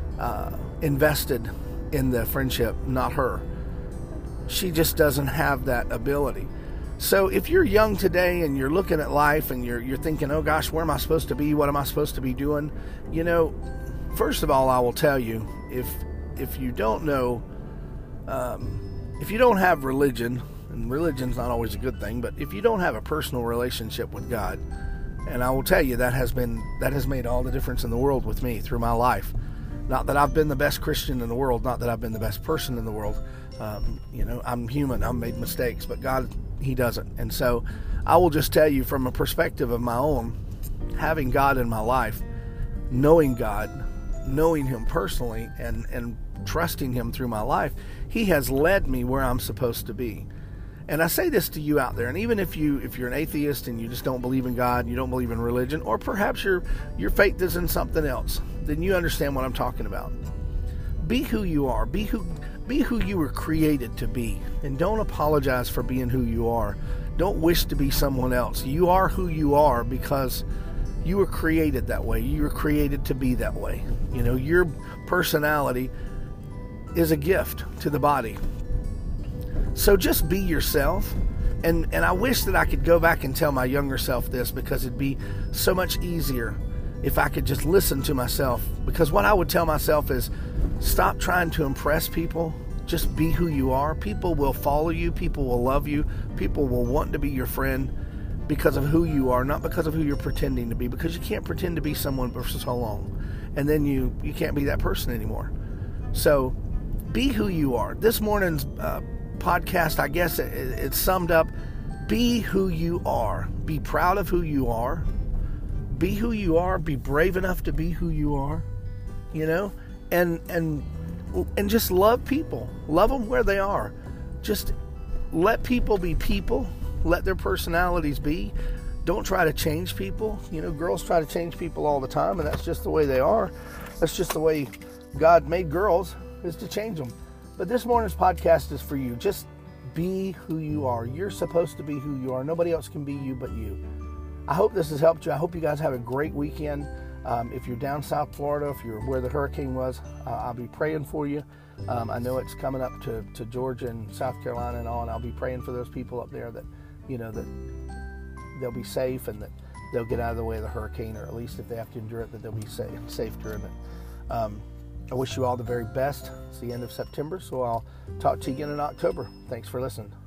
invested in the friendship, not her. She just doesn't have that ability. So if you're young today and you're looking at life and you're thinking, oh gosh, where am I supposed to be? What am I supposed to be doing? You know, first of all, I will tell you, if you don't know, if you don't have religion, and religion's not always a good thing, but if you don't have a personal relationship with God, and I will tell you that has made all the difference in the world with me through my life. Not that I've been the best Christian in the world, not that I've been the best person in the world. You know, I'm human, I've made mistakes, but God, He doesn't. And so I will just tell you from a perspective of my own, having God in my life, knowing God, knowing Him personally, and trusting Him through my life, He has led me where I'm supposed to be. And I say this to you out there, and even if you're an atheist and you just don't believe in God, and you don't believe in religion, or perhaps your faith is in something else, then you understand what I'm talking about. Be who you are. Be who you were created to be, and don't apologize for being who you are. Don't wish to be someone else. You are who you are because you were created that way. You were created to be that way. You know, your personality is a gift to the body. So just be yourself. And I wish that I could go back and tell my younger self this, because it'd be so much easier if I could just listen to myself. Because what I would tell myself is, stop trying to impress people. Just be who you are. People will follow you. People will love you. People will want to be your friend because of who you are, not because of who you're pretending to be, because you can't pretend to be someone for so long. And then you can't be that person anymore. So be who you are. This morning's podcast, I guess it's summed up. Be who you are. Be proud of who you are. Be who you are. Be brave enough to be who you are. You know, and just love people. Love them where they are. Just let people be people. Let their personalities be. Don't try to change people. You know, girls try to change people all the time, and that's just the way they are. That's just the way God made girls, is to change them. But this morning's podcast is for you. Just be who you are. You're supposed to be who you are. Nobody else can be you but you. I hope this has helped you. I hope you guys have a great weekend. If you're down South Florida, if you're where the hurricane was, I'll be praying for you. I know it's coming up to Georgia and South Carolina and all, and I'll be praying for those people up there that, that they'll be safe and that they'll get out of the way of the hurricane, or at least if they have to endure it, that they'll be safe during it. I wish you all the very best. It's the end of September, so I'll talk to you again in October. Thanks for listening.